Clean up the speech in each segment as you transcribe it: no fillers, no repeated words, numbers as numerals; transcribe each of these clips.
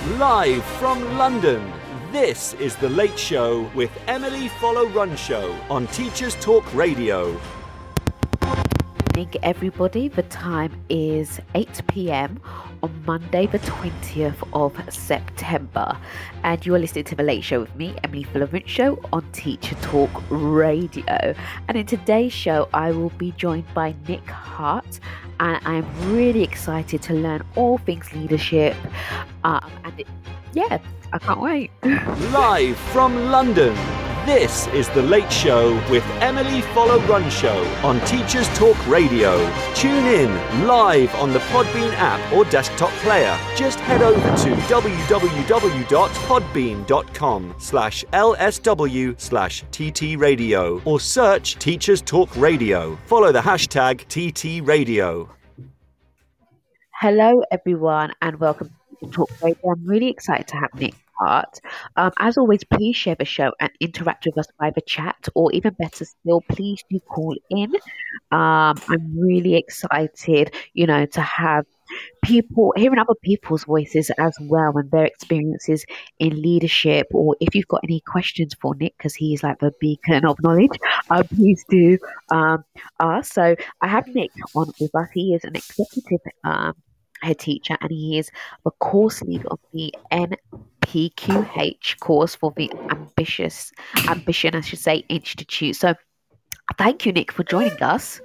Live from London, this is The Late Show with Emily Follow-Run Show on Teachers Talk Radio. Evening, everybody. The time is 8 p.m. on Monday, the 20th of September, and you are listening to The Late Show with me, Emily Follow-Run Show on Teacher Talk Radio. And in today's show, I will be joined by Nick Hart, and I'm really excited to learn all things leadership. I can't wait. Live from London, this is The Late Show with Emily Follow-Run Show on Teachers Talk Radio. Tune in live on the Podbean app or desktop player. Just head over to www.podbean.com/LSW/TT Radio or search Teachers Talk Radio. Follow the hashtag TT Radio. Hello, everyone, and welcome to Talk Radio. I'm really excited to have Nick Hart. As always, please share the show and interact with us by the chat, or even better still, please do call in. I'm really excited, to have people hearing other people's voices as well and their experiences in leadership. Or if you've got any questions for Nick, because he's like the beacon of knowledge, please do ask. So I have Nick on with us. He is an executive head teacher, and he is the course lead of the NPQH course for the Ambition Institute. So thank you, Nick, for joining us.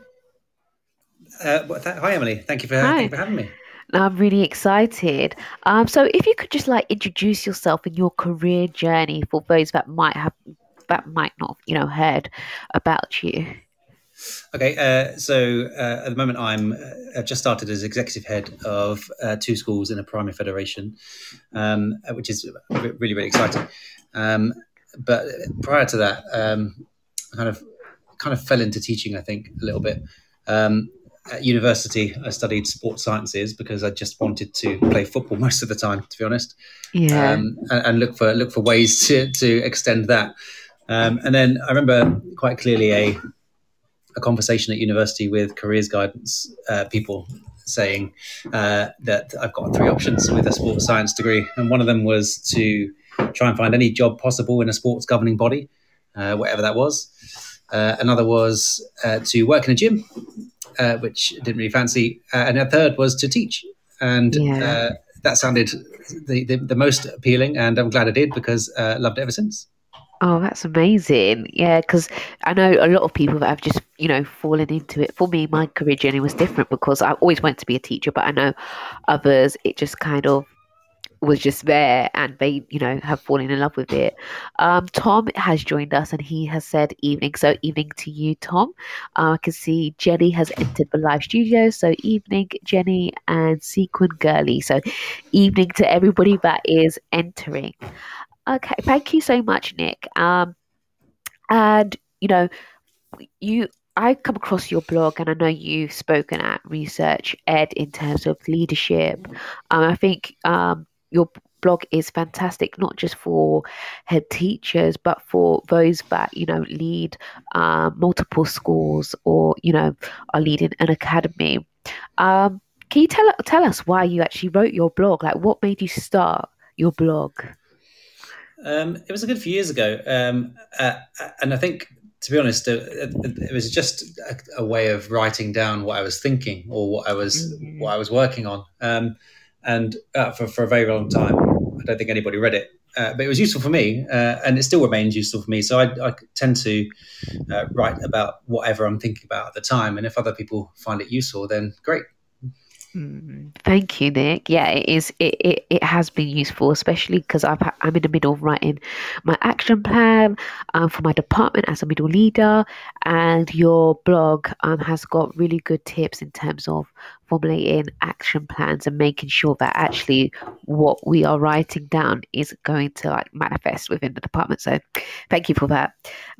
Hi, Emily. Thank you for having me. I'm really excited. So if you could just introduce yourself and your career journey for those that might not heard about you. Okay, so at the moment I've just started as executive head of two schools in a primary federation, which is really, really exciting. But prior to that, I kind of fell into teaching, I think, a little bit. At university, I studied sports sciences because I just wanted to play football most of the time, to be honest. Yeah. And look for ways to extend that. And then I remember quite clearly a conversation at university with careers guidance people saying that I've got three options with a sports science degree, and one of them was to try and find any job possible in a sports governing body, whatever that was. Another was to work in a gym, which I didn't really fancy, and a third was to teach, and that sounded the most appealing, and I'm glad I did because I loved it ever since. Oh, that's amazing. Yeah, because I know a lot of people that have just, fallen into it. For me, my career journey was different because I always wanted to be a teacher, but I know others, it just kind of was just there and they, have fallen in love with it. Tom has joined us and he has said evening. So evening to you, Tom. I can see Jenny has entered the live studio. So evening, Jenny and Sequin Girly. So evening to everybody that is entering. Okay, thank you so much, Nick. And I come across your blog, and I know you've spoken at Research Ed in terms of leadership. I think your blog is fantastic, not just for head teachers, but for those that lead multiple schools or are leading an academy. Can you tell us why you actually wrote your blog? Like, what made you start your blog? It was a good few years ago, and I think, to be honest, it was just a way of writing down what I was thinking or what I was working on. And for a very long time, I don't think anybody read it, but it was useful for me, and it still remains useful for me. So I tend to write about whatever I'm thinking about at the time, and if other people find it useful, then great. Thank you, Nick. Yeah, it is. It has been useful, especially because I'm in the middle of writing my action plan for my department as a middle leader, and your blog has got really good tips in terms of formulating action plans and making sure that actually what we are writing down is going to manifest within the department. So, thank you for that.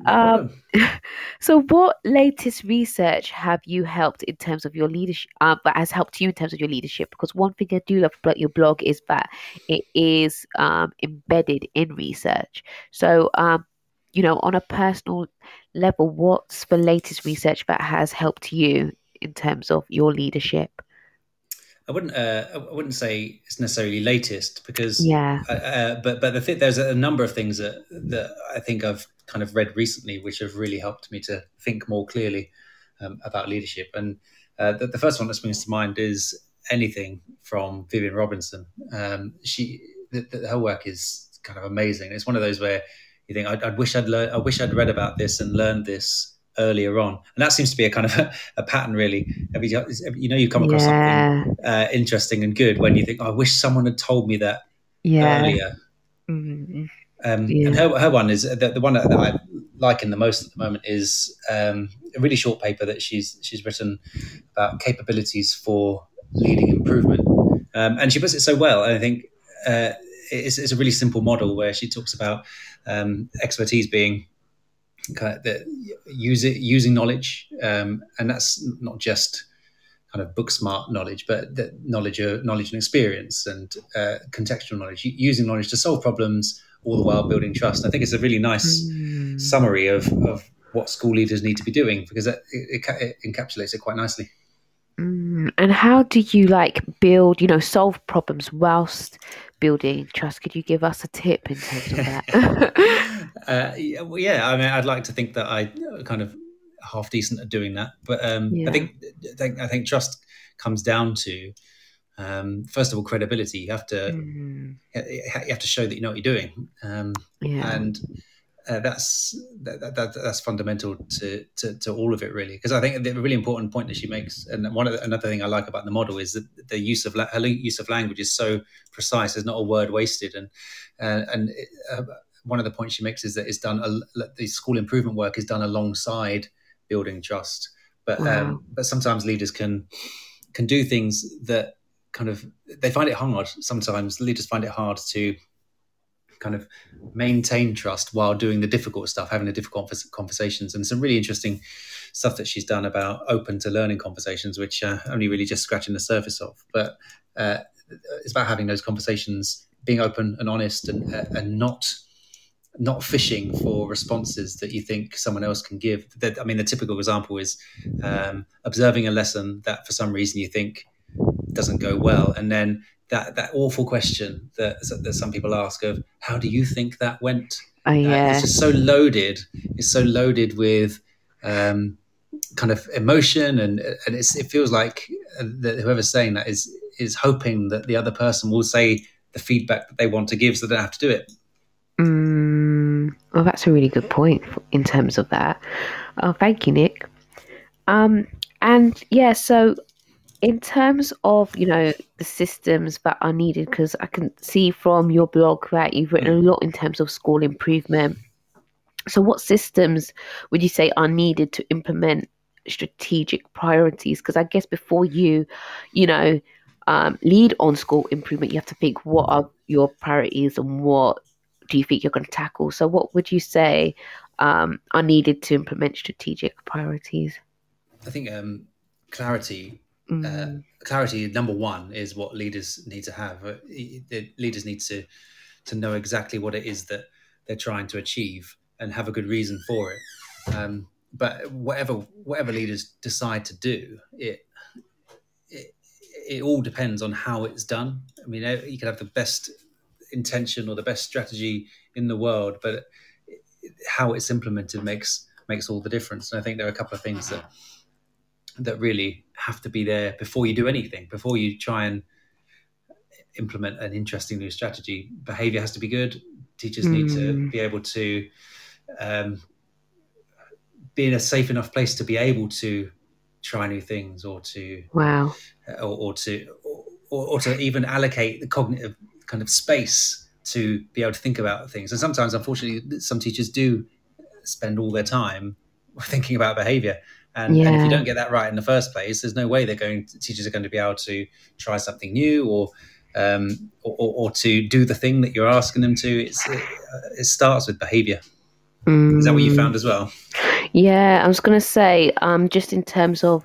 So, what latest research have you helped in terms of your leadership? That has helped you in terms of your leadership? Because one thing I do love about your blog is that it is embedded in research. So, on a personal level, what's the latest research that has helped you in terms of your leadership? I wouldn't say it's necessarily latest because, Yeah. but there's a number of things that I think I've kind of read recently, which have really helped me to think more clearly about leadership. And the first one that springs to mind is anything from Vivian Robinson. Her work is kind of amazing. It's one of those where you think, I wish I'd read about this and learned this earlier on, and that seems to be a kind of a pattern, really. You come across something interesting and good when you think, I wish someone had told me that earlier. Mm-hmm. And her one is the one that I liking the most at the moment is a really short paper that she's written about capabilities for leading improvement, and she puts it so well. And I think it's a really simple model where she talks about expertise being kind of using knowledge, and that's not just kind of book smart knowledge, but the knowledge and experience and contextual knowledge, using knowledge to solve problems, all the while building trust. And I think it's a really nice summary of what school leaders need to be doing, because it encapsulates it quite nicely. And how do you build, solve problems whilst building trust? Could you give us a tip in terms of that? Yeah, I mean, I'd like to think that I kind of half decent at doing that, but I think trust comes down to first of all credibility. You have to show that you know what you're doing, and that's fundamental to all of it, really. Because I think the really important point that she makes, and another thing I like about the model, is that the use of language is so precise. There's not a word wasted, and one of the points she makes is that it's done. The school improvement work is done alongside building trust, but sometimes leaders can do things that kind of, they find it hard. Sometimes leaders find it hard to kind of maintain trust while doing the difficult stuff, having the difficult conversations. And some really interesting stuff that she's done about open to learning conversations, which only really just scratching the surface of. But it's about having those conversations, being open and honest, and not fishing for responses that you think someone else can give. I mean, the typical example is observing a lesson that for some reason you think doesn't go well, and then that awful question that some people ask of, how do you think that went? It's just so loaded. It's so loaded with kind of emotion, and it feels like that whoever's saying that is hoping that the other person will say the feedback that they want to give, so they don't have to do it. Well, that's a really good point in terms of that. Oh, thank you, Nick. And yeah, so in terms of, the systems that are needed, because I can see from your blog that you've written a lot in terms of school improvement. So what systems would you say are needed to implement strategic priorities? Because I guess before you lead on school improvement, you have to think, what are your priorities and what do you think you're going to tackle? So what would you say are needed to implement strategic priorities? I think clarity. Clarity, number one, is what leaders need to have. The leaders need to know exactly what it is that they're trying to achieve and have a good reason for it. But whatever leaders decide to do, it all depends on how it's done. I mean, you can have the best intention or the best strategy in the world, but how it's implemented makes all the difference. And I think there are a couple of things that really have to be there before you do anything. Before you try and implement an interesting new strategy, behavior has to be good. Teachers need to be able to be in a safe enough place to be able to try new things, or to or to even allocate the cognitive kind of space to be able to think about things. And sometimes, unfortunately, some teachers do spend all their time thinking about behavior. And if you don't get that right in the first place, there's no way teachers are going to be able to try something new or to do the thing that you're asking them to. It starts with behavior. Is that what you found as well? Yeah, I was going to say, just in terms of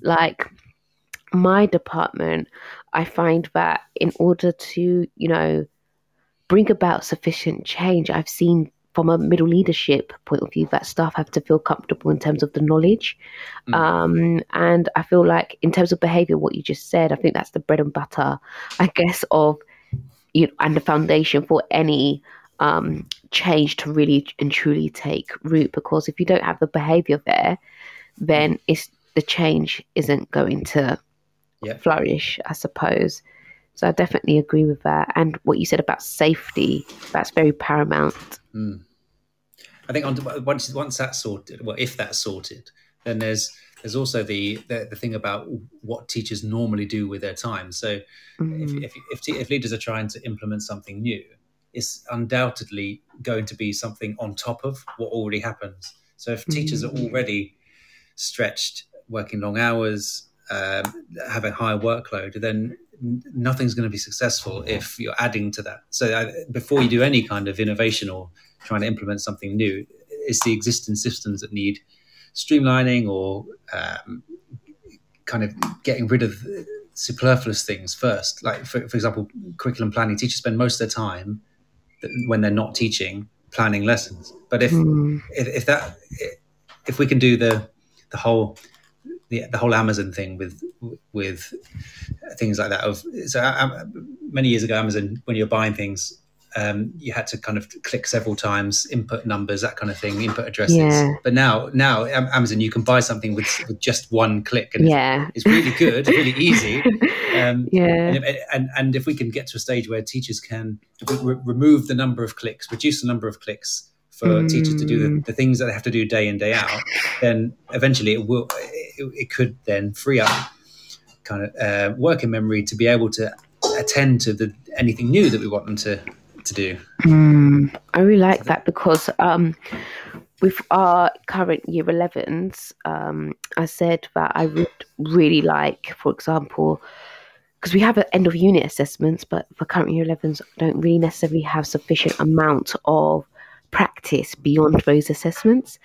my department, I find that in order to, bring about sufficient change, I've seen from a middle leadership point of view, that staff have to feel comfortable in terms of the knowledge. And I feel like in terms of behaviour, what you just said, I think that's the bread and butter, I guess, of and the foundation for any change to really and truly take root. Because if you don't have the behaviour there, then the change isn't going to flourish, I suppose. So I definitely agree with that. And what you said about safety, that's very paramount. I think once that's sorted, well, if that's sorted, then there's also the thing about what teachers normally do with their time. So if leaders are trying to implement something new, it's undoubtedly going to be something on top of what already happens. So if teachers are already stretched, working long hours, having high workload, then nothing's going to be successful if you're adding to that. So before you do any kind of innovation or trying to implement something new, it's the existing systems that need streamlining or kind of getting rid of superfluous things first. Like, for example, curriculum planning. Teachers spend most of their time when they're not teaching planning lessons. But if we can do the whole Amazon thing with things like that. Many years ago, Amazon, when you're buying things, you had to kind of click several times, input numbers, that kind of thing, input addresses. Yeah. But now Amazon, you can buy something with just one click, and it's really good, really easy. And if we can get to a stage where teachers can remove the number of clicks, reduce the number of clicks for teachers to do the things that they have to do day in, day out, then eventually it could then free up kind of working memory to be able to attend to anything new that we want them to do. I really like that, because with our current year 11s, I said that I would really like, for example, because we have end of unit assessments, but for current year 11s don't really necessarily have sufficient amount of practice beyond those assessments.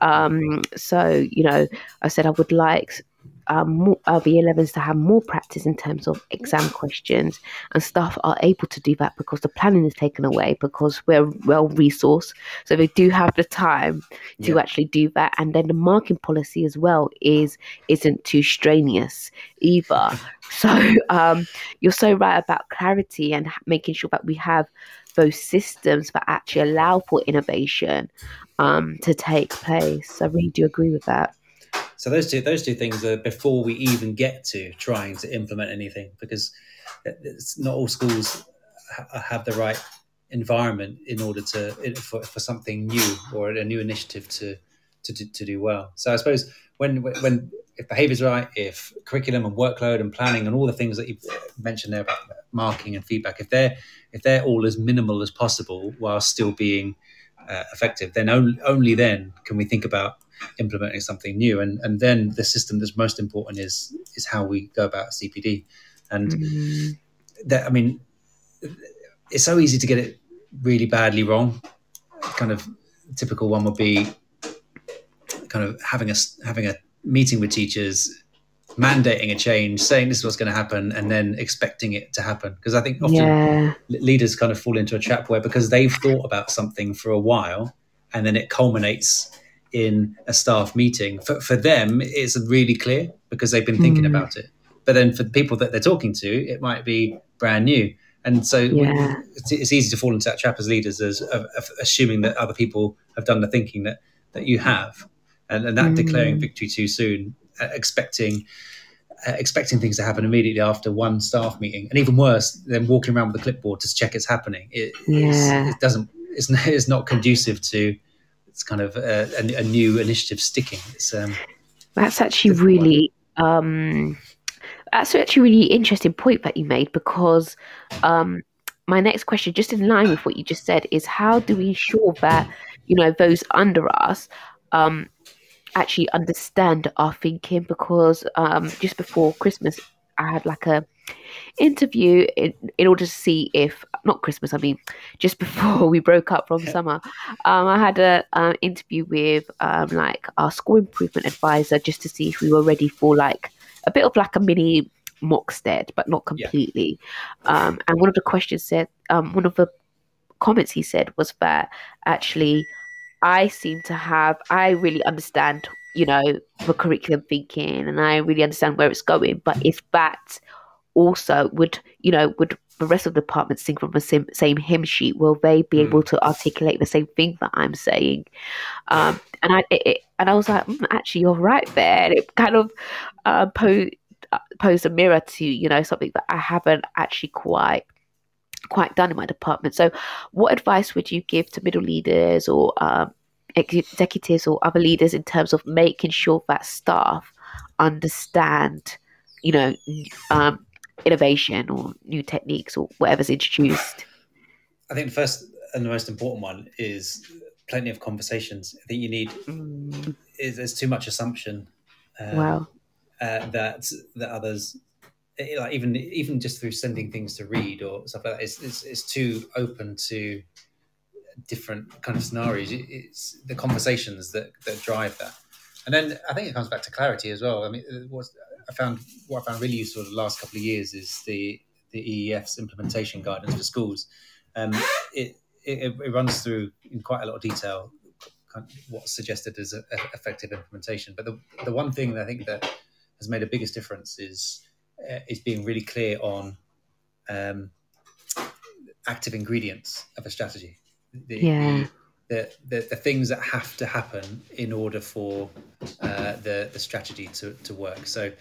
So, I said I would like the 11s to have more practice in terms of exam questions, and staff are able to do that because the planning is taken away, because we're well resourced, so they do have the time to actually do that. And then the marking policy as well isn't too strenuous either. So you're so right about clarity and making sure that we have those systems that actually allow for innovation to take place. I really do agree with that. So those two things are before we even get to trying to implement anything, because it's not all schools have the right environment in order for something new or a new initiative to do well. So I suppose when if behaviour's right, if curriculum and workload and planning and all the things that you mentioned there about marking and feedback, if they're all as minimal as possible while still being effective, then only then can we think about implementing something new. And then the system that's most important is how we go about CPD. And that, I mean, it's so easy to get it really badly wrong. Kind of typical one would be kind of having a meeting with teachers, mandating a change, saying this is what's going to happen, and then expecting it to happen. Because I think often leaders kind of fall into a trap where, because they've thought about something for a while and then it culminates in a staff meeting, for them it's really clear because they've been thinking about it. But then for the people that they're talking to, it might be brand new. And so it's easy to fall into that trap as leaders, of assuming that other people have done the thinking that you have, and that declaring victory too soon, expecting things to happen immediately after one staff meeting, and even worse, then walking around with a clipboard to check it's happening. It's not conducive to it's kind of a new initiative sticking. That's actually really really interesting point that you made, because my next question, just in line with what you just said, is how do we ensure that those under us actually understand our thinking? Because just before Christmas, I had like a interview in order to see if, not Christmas, I mean just before we broke up from summer, I had a interview with like our school improvement advisor, just to see if we were ready for like a bit of like a mini mock stead, but not completely. And one of the questions said, one of the comments he said was that actually I really understand, the curriculum thinking, and I really understand where it's going. But if that also would the rest of the department sing from the same hymn sheet, will they be able to articulate the same thing that I'm saying? And I was like, actually, you're right there. And it kind of posed a mirror to, something that I haven't actually quite done in my department. So what advice would you give to middle leaders or executives or other leaders in terms of making sure that staff understand, innovation or new techniques or whatever's introduced? I think the first and the most important one is plenty of conversations. I think you need there's too much assumption Wow. that others, like even just through sending things to read or stuff like that, it's too open to different kind of scenarios. It's the conversations that drive that. And then I think it comes back to clarity as well. I mean, what I found really useful the last couple of years is the EEF's implementation guidance for schools. It runs through in quite a lot of detail kind of what's suggested as effective implementation. But the one thing that I think that has made the biggest difference is being really clear on active ingredients of a strategy. The things that have to happen in order for the strategy to work. So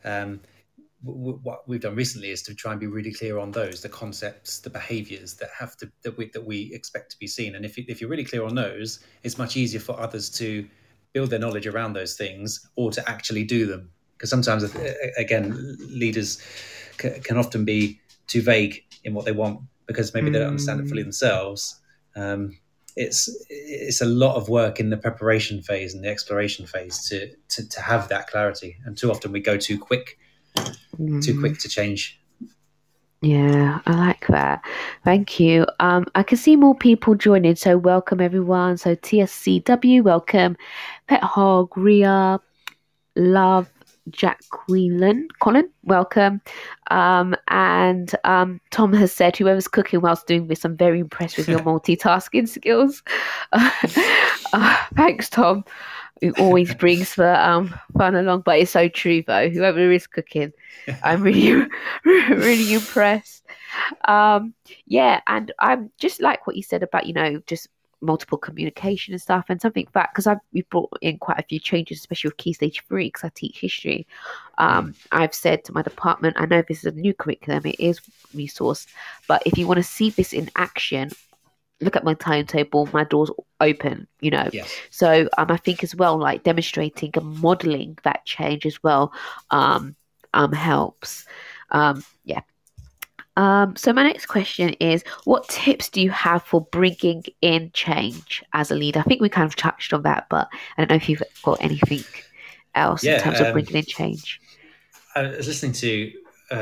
what we've done recently is to try and be really clear on those, the concepts, the behaviours that we expect to be seen. And if you're really clear on those, it's much easier for others to build their knowledge around those things or to actually do them. Because sometimes, again, leaders can often be too vague in what they want because maybe they don't understand it fully themselves. It's a lot of work in the preparation phase and the exploration phase to have that clarity. And too often we go too quick to change. Yeah, I like that. Thank you. I can see more people joining, so welcome everyone. So TSCW, welcome. Pet Hog, Ria, Love, Jack Colin, welcome. And Tom has said, whoever's cooking whilst doing this, I'm very impressed with your multitasking skills. Thanks, Tom. Who always brings the fun along, but it's so true though. Whoever is cooking, I'm really, really impressed. Yeah, and I'm just like what you said about just multiple communication and stuff, and something that because we've brought in quite a few changes, especially with Key Stage 3 because I teach history. I've said to my department, I know this is a new curriculum, it is resourced, but if you want to see this in action, look at my timetable, my door's open, Yes. So I think as well, like demonstrating and modeling that change as well helps. Yeah. So my next question is, what tips do you have for bringing in change as a leader? I think we kind of touched on that, but I don't know if you've got anything else in terms of bringing in change. I was listening to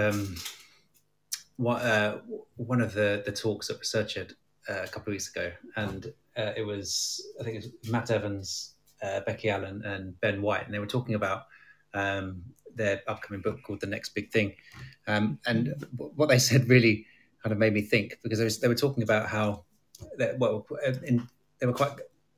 one of the talks at Researchid a couple of weeks ago, and I think it was Matt Evans, Becky Allen, and Ben White, and they were talking about their upcoming book called The Next Big Thing. And what they said really kind of made me think, because they were talking about how, they were quite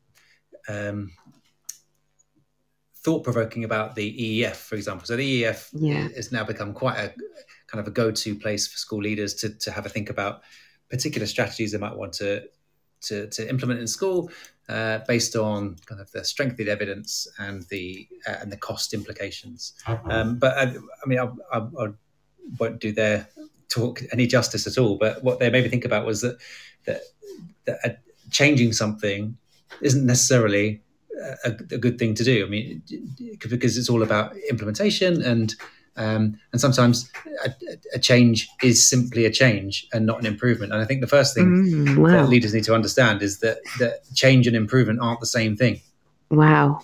thought-provoking about the EEF, for example. So the EEF has now become quite a kind of a go-to place for school leaders to have a think about particular strategies they might want to implement in school based on kind of the strength of the evidence and the cost implications. But I won't do their talk any justice at all. But what they made me think about was that changing something isn't necessarily a good thing to do. I mean, because it's all about implementation and sometimes a change is simply a change and not an improvement. And I think the first thing that leaders need to understand is that change and improvement aren't the same thing. Wow.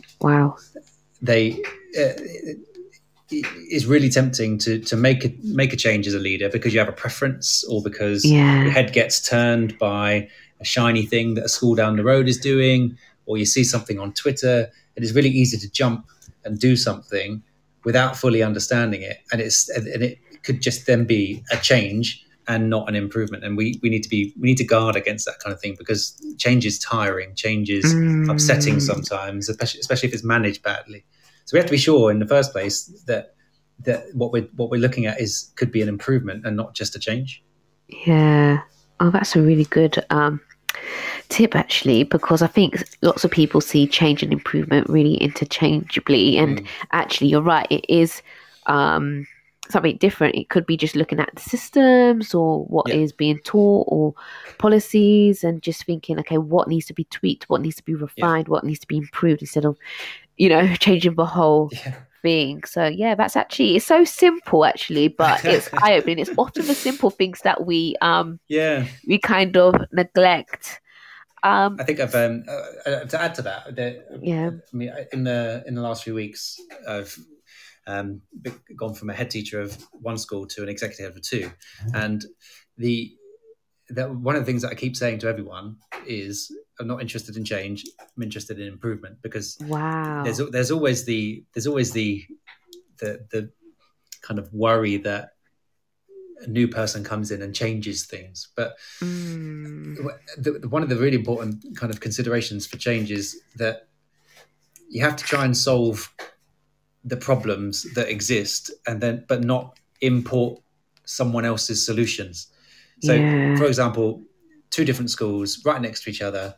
It's really tempting to make a change as a leader because you have a preference or because your head gets turned by a shiny thing that a school down the road is doing, or you see something on Twitter. It is really easy to jump and do something without fully understanding it, and it could just then be a change and not an improvement. And we need to guard against that kind of thing, because change is tiring, change is upsetting sometimes, especially if it's managed badly. So we have to be sure in the first place that what we're looking at could be an improvement and not just a change. Yeah. Oh, that's a really good tip, actually, because I think lots of people see change and improvement really interchangeably. And actually, you're right, it is something different. It could be just looking at the systems or what is being taught or policies, and just thinking, okay, what needs to be tweaked, what needs to be refined, what needs to be improved, instead of, changing the whole thing. So that's actually, it's so simple actually, but it's eye-opening. It's often the simple things that we kind of neglect. I think I've to add to that. I mean, in the last few weeks, I've gone from a head teacher of one school to an executive of two, and one of the things that I keep saying to everyone is, I'm not interested in change. I'm interested in improvement, because there's always the kind of worry that a new person comes in and changes things. But one of the really important kind of considerations for change is that you have to try and solve the problems that exist, but not import someone else's solutions. So, for example, two different schools right next to each other,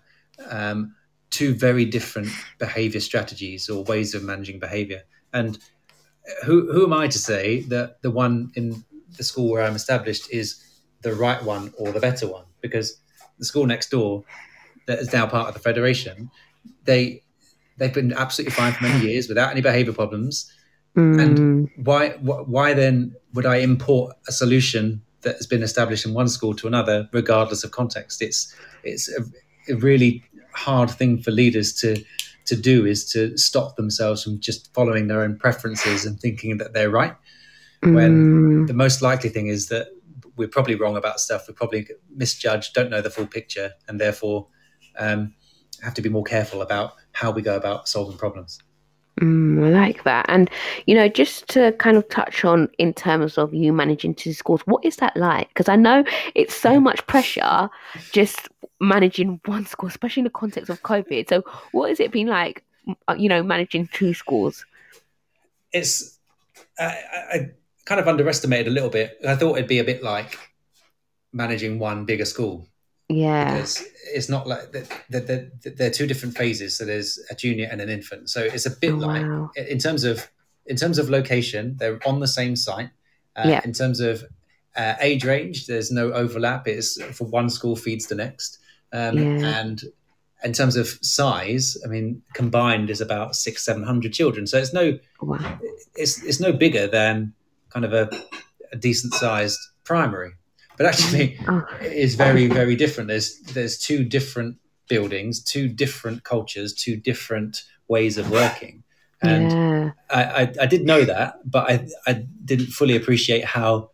two very different behavior strategies or ways of managing behavior. And who am I to say that the one in the school where I'm established is the right one or the better one? Because the school next door, that is now part of the federation, they've been absolutely fine for many years without any behavior problems. And why then would I import a solution that has been established in one school to another, regardless of context? It's a really hard thing for leaders to do, is to stop themselves from just following their own preferences and thinking that they're right, when the most likely thing is that we're probably wrong about stuff. We probably misjudge, don't know the full picture, and therefore have to be more careful about how we go about solving problems. I like that. And, just to kind of touch on in terms of you managing two schools, what is that like? Because I know it's so much pressure just managing one school, especially in the context of COVID. So what has it been like, managing two schools? It's, I kind of underestimated a little bit. I thought it'd be a bit like managing one bigger school. Yeah. Because it's not like they're two different phases. So there's a junior and an infant. So it's a bit like, in terms of location, they're on the same site. In terms of age range, there's no overlap. It's for one school feeds the next. And in terms of size, I mean, combined is about 600-700 children. So it's it's no bigger than kind of a decent sized primary. But actually, it is very, very different. There's two different buildings, two different cultures, two different ways of working. And I did know that, but I didn't fully appreciate how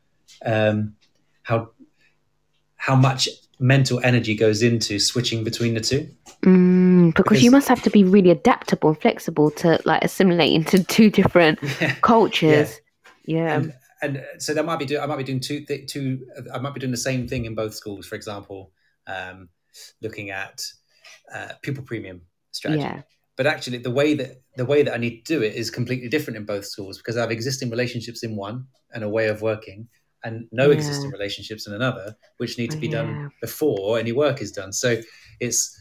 much mental energy goes into switching between the two. Because you must have to be really adaptable and flexible to assimilate into two different cultures. And so I might be doing I might be doing the same thing in both schools. For example, looking at pupil premium strategy. But actually, the way that I need to do it is completely different in both schools, because I have existing relationships in one and a way of working, and no existing relationships in another, which need to be done before any work is done. So it's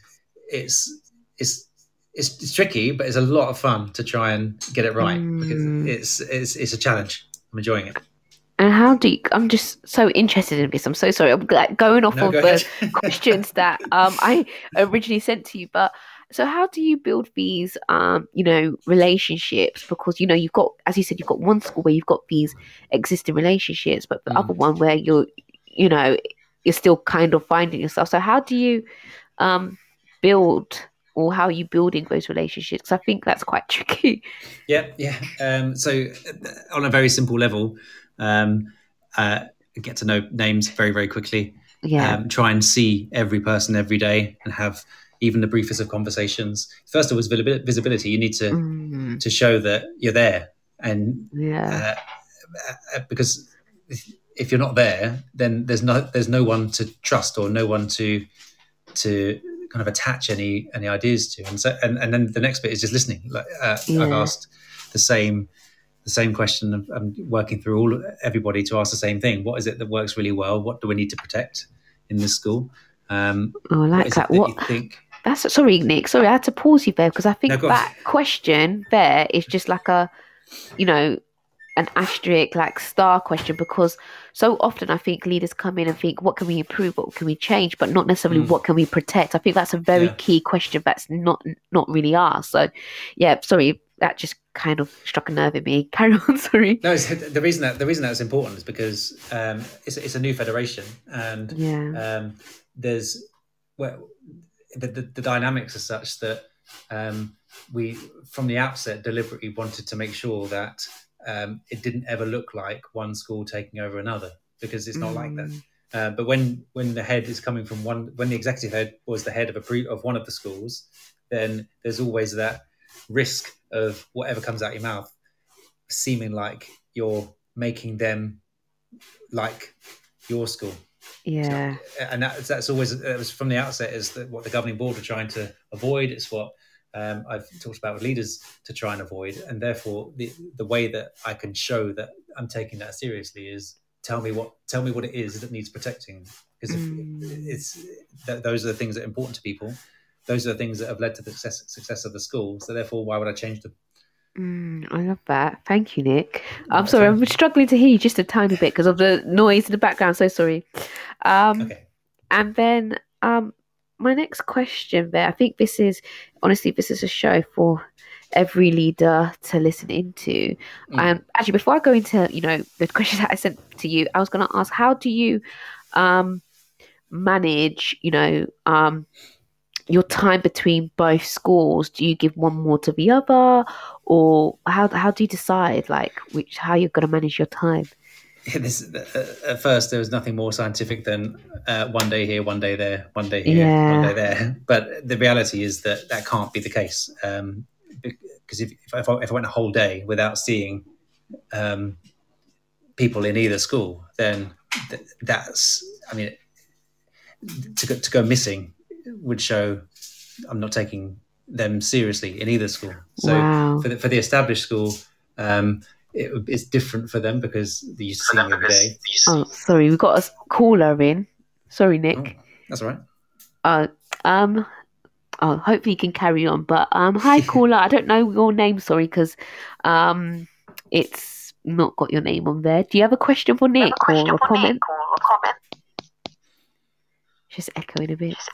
tricky, but it's a lot of fun to try and get it right, because it's a challenge. I'm enjoying it. And I'm just so interested in this. I'm so sorry. I'm going off the questions that I originally sent to you. But so how do you build these, relationships? Because, you've got, as you said, you've got one school where you've got these existing relationships, but the other one where you're still kind of finding yourself. So how do you build, or how are you building those relationships? Because I think that's quite tricky. Yeah. So on a very simple level, get to know names very, very quickly. Try and see every person every day and have even the briefest of conversations. First of all, is visibility. You need to show that you're there, and because if you're not there, then there's no one to trust or no one to kind of attach any ideas to. And so and then the next bit is just listening. Like I've asked the same question. I'm working through everybody to ask the same thing. What is it that works really well? What do we need to protect in this school? I like that. What you think? Sorry, Nick. Sorry, I had to pause you there because I think that question there is just like a, an asterisk, like star question, because so often I think leaders come in and think, what can we improve? What can we change? But not necessarily what can we protect? I think that's a very key question that's not really asked. So, yeah, sorry, that just kind of struck a nerve in me. Carry on, sorry. No, the reason that's important is because it's a new federation, and there's the dynamics are such that we from the outset deliberately wanted to make sure that it didn't ever look like one school taking over another, because it's not like that. But when the head is coming from one, when the executive head was the head of one of the schools, then there's always that risk of whatever comes out your mouth seeming like you're making them like your school. Yeah. So, and that's always, it was from the outset, is that what the governing board were trying to avoid. It's what I've talked about with leaders to try and avoid. And therefore the way that I can show that I'm taking that seriously is tell me what it is that needs protecting. Because those are the things that are important to people. Those are the things that have led to the success of the school. So therefore, why would I change them? I love that. Thank you, Nick. I'm sorry, I'm struggling to hear you just a tiny bit because of the noise in the background. So sorry. Okay. And then my next question there, I think this is a show for every leader to listen into. Actually, before I go into the questions that I sent to you, I was going to ask, how do you manage your time between both schools? Do you give one more to the other, or how do you decide how you're going to manage your time? At first, there was nothing more scientific than one day here, one day there, one day here, one day there. But the reality is that can't be the case, because if I went a whole day without seeing people in either school, then to go missing would show I'm not taking them seriously in either school. So for the established school, it's different for them because they're used to seeing me every day. Oh, sorry, we've got a caller in. Sorry, Nick. Oh, that's all right. Hopefully you can carry on. But hi, caller. I don't know your name. Sorry, because it's not got your name on there. Do you have a question for Nick or a comment? Just echoing a bit.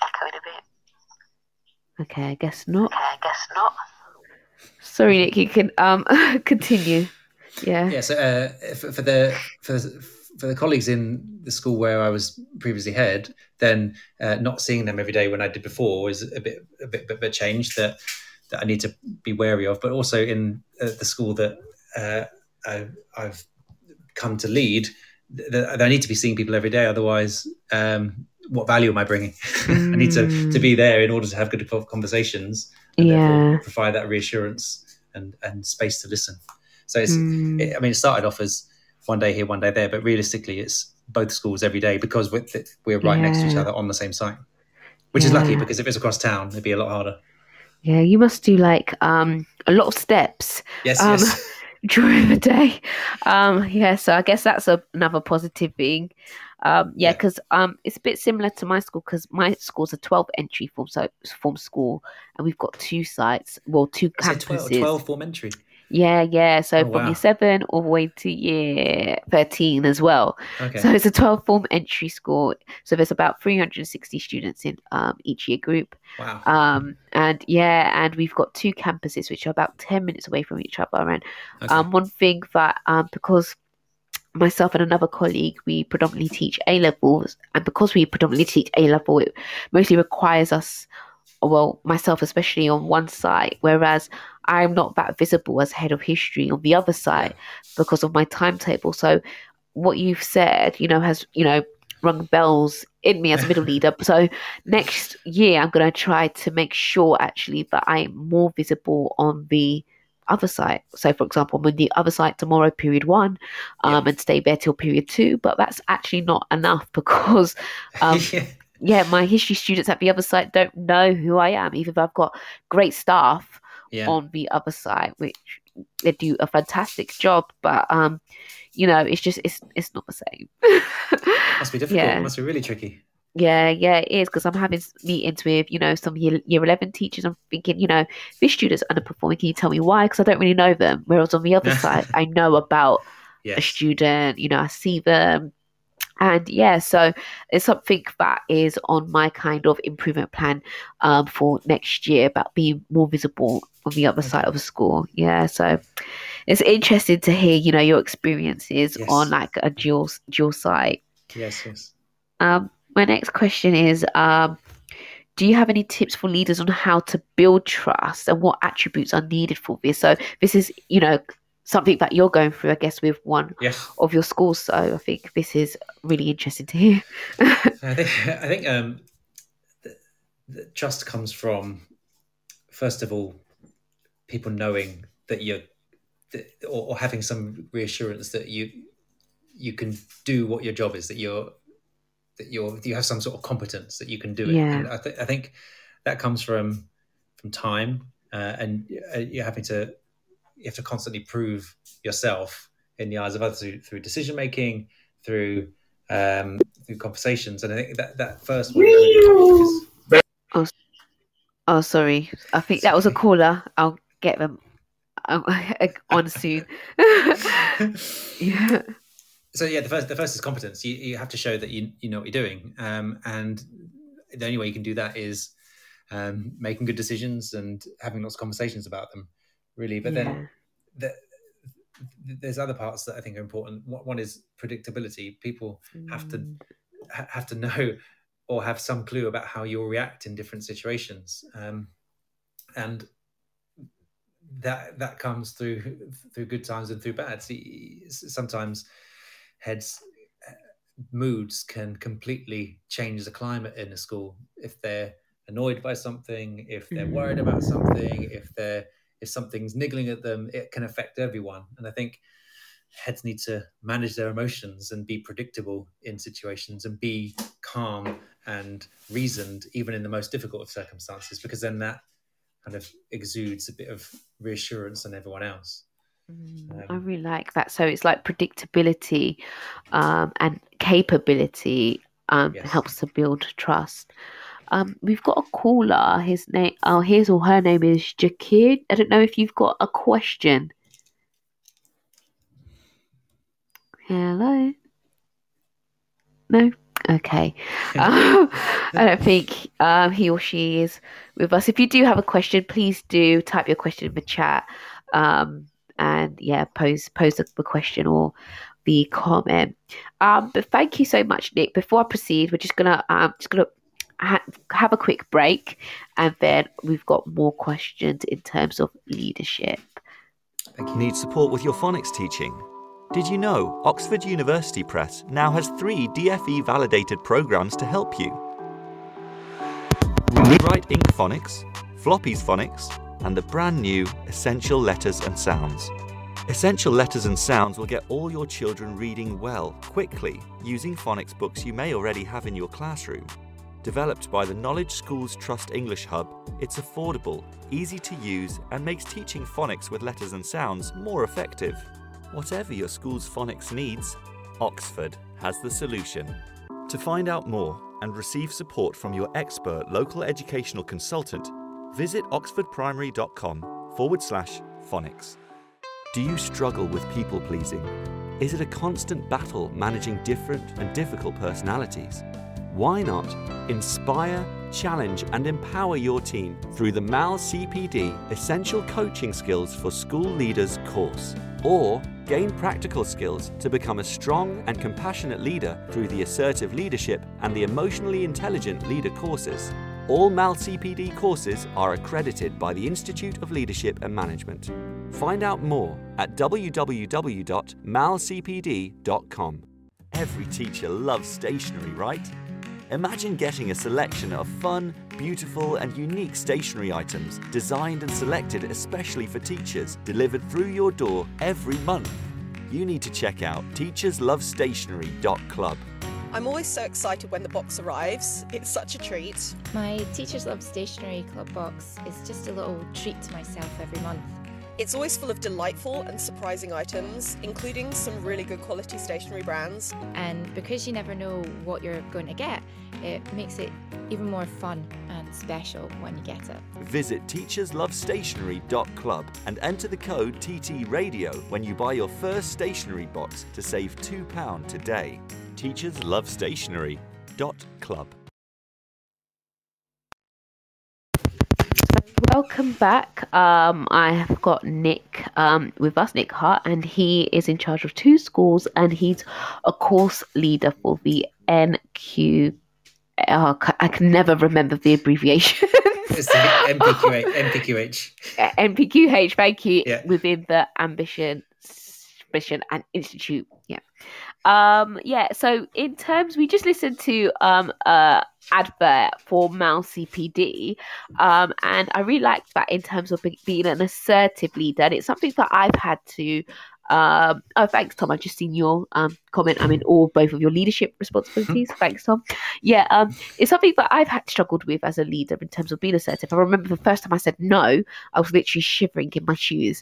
Okay, I guess not. Sorry, Nick. You can continue. Yeah. Yeah. So for the colleagues in the school where I was previously head, then not seeing them every day when I did before is a bit change that I need to be wary of. But also in the school that I've come to lead, I need to be seeing people every day. Otherwise, what value am I bringing? I need to be there in order to have good conversations and therefore provide that reassurance and space to listen. So it started off as one day here, one day there, but realistically it's both schools every day because we're right next to each other on the same site, which is lucky, because if it's across town, it'd be a lot harder. Yeah, you must do a lot of steps. Yes. During the day. So I guess that's another positive thing. Because it's a bit similar to my school, because my school's a 12 entry form school, and we've got two sites, two campuses. 12 form entry. Yeah. So from year 7 all the way to year 13 as well. Okay. So it's a 12 form entry school. So there's about 360 students in each year group. Wow. And we've got two campuses which are about 10 minutes away from each other. And one thing that because myself and another colleague, we predominantly teach A levels, and because we predominantly teach A level, it mostly requires us, myself especially, on one side, whereas I'm not that visible as head of history on the other side because of my timetable. So what you've said, has rung bells in me as a middle leader. So next year I'm going to try to make sure actually that I'm more visible on the other site. So, for example, I'm on the other site tomorrow, period 1, and stay there till period 2. But that's actually not enough because, my history students at the other site don't know who I am, even though I've got great staff on the other site, which they do a fantastic job. But it's just it's not the same. Must be difficult. It must be really tricky. Yeah, it is, because I'm having meetings with, some year 11 teachers. I'm thinking, this student's underperforming. Can you tell me why? Because I don't really know them. Whereas on the other side, I know about a student, I see them. And so it's something that is on my kind of improvement plan for next year, about being more visible on the other side of the school. Yeah, so it's interesting to hear, your experiences on like a dual site. Yes. My next question is, do you have any tips for leaders on how to build trust and what attributes are needed for this? So this is, something that you're going through, I guess, with one of your schools. So I think this is really interesting to hear. I think the trust comes from, first of all, people knowing that or having some reassurance that you can do what your job is, that you have some sort of competence that you can do it. And I think that comes from time, and you have to constantly prove yourself in the eyes of others through decision making, through conversations. And I think that first one is really important. Oh, sorry. I think that was a caller. I'll get them on soon. Yeah. So the first is competence. You have to show that you know what you're doing, and the only way you can do that is making good decisions and having lots of conversations about them, really. But then there's other parts that I think are important. One is predictability. People have to know or have some clue about how you'll react in different situations, and that comes through good times and through bad. Sometimes heads' moods can completely change the climate in a school. If they're annoyed by something, if they're worried about something, if something's niggling at them, it can affect everyone. And I think heads need to manage their emotions and be predictable in situations and be calm and reasoned, even in the most difficult of circumstances, because then that kind of exudes a bit of reassurance on everyone else. I really like that. So it's like predictability and capability helps to build trust. We've got a caller. His name, his or her name is Jakir. I don't know if you've got a question. Hello? No? Okay. I don't think he or she is with us. If you do have a question, please do type your question in the chat. And pose the question or the comment. But thank you so much, Nick. Before I proceed, we're just gonna have a quick break, and then we've got more questions in terms of leadership. Thank you. Need support with your phonics teaching? Did you know Oxford University Press now has 3 DFE validated programs to help you? Write Ink Phonics, Floppy's Phonics, and the brand new Essential Letters and Sounds. Essential Letters and Sounds will get all your children reading well, quickly, using phonics books you may already have in your classroom. Developed by the Knowledge Schools Trust English Hub, it's affordable, easy to use, and makes teaching phonics with letters and sounds more effective. Whatever your school's phonics needs, Oxford has the solution. To find out more and receive support from your expert local educational consultant, visit oxfordprimary.com/phonics. Do you struggle with people pleasing? Is it a constant battle managing different and difficult personalities? Why not inspire, challenge and empower your team through the MAL CPD Essential Coaching Skills for School Leaders course, or gain practical skills to become a strong and compassionate leader through the Assertive Leadership and the Emotionally Intelligent Leader courses. All MAL CPD courses are accredited by the Institute of Leadership and Management. Find out more at www.malcpd.com. Every teacher loves stationery, right? Imagine getting a selection of fun, beautiful and unique stationery items designed and selected especially for teachers, delivered through your door every month. You need to check out teacherslovestationery.club. I'm always so excited when the box arrives. It's such a treat. My Teachers Love Stationery Club box is just a little treat to myself every month. It's always full of delightful and surprising items, including some really good quality stationery brands. And because you never know what you're going to get, it makes it even more fun and special when you get it. Visit teacherslovestationery.club and enter the code TTRadio when you buy your first stationery box to save £2 today. teacherslovestationery.club. Welcome back. I have got Nick with us, Nick Hart, and he is in charge of 2 schools, and he's a course leader for the NQ. I can never remember the abbreviation. It's the MPQH. MPQH, thank you. Yeah. Within the Ambition and Institute. Yeah. So in terms, we just listened to advert for Mal CPD, and I really liked that in terms of being an assertive leader, and it's something that I've had to thanks Tom, I've just seen your comment. I'm in awe of both of your leadership responsibilities. Thanks Tom. It's something that I've had struggled with as a leader in terms of being assertive. I remember the first time I said no, I was literally shivering in my shoes.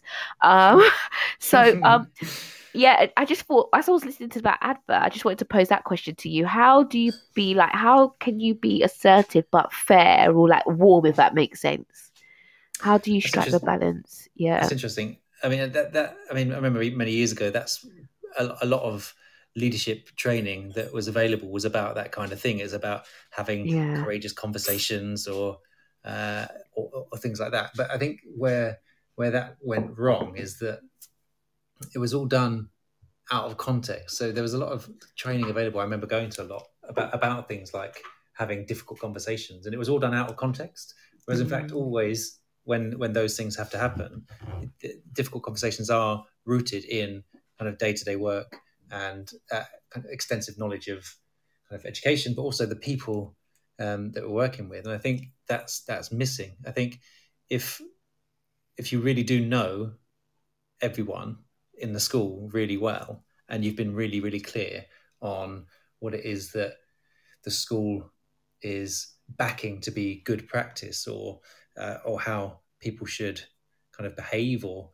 I just thought, as I was listening to that advert, I just wanted to pose that question to you. How can you be assertive but fair, or like warm, if that makes sense? How do you strike the balance? Yeah. That's interesting. I mean, I remember many years ago, that's a lot of leadership training that was available was about that kind of thing. It's about having courageous conversations or things like that. But I think where that went wrong is that it was all done out of context. So there was a lot of training available. I remember going to a lot about things like having difficult conversations, and it was all done out of context. Whereas in fact, always when those things have to happen, difficult conversations are rooted in kind of day-to-day work and kind of extensive knowledge of kind of education, but also the people that we're working with. And I think that's missing. I think if you really do know everyone in the school really well, and you've been really, really clear on what it is that the school is backing to be good practice, or how people should kind of behave, or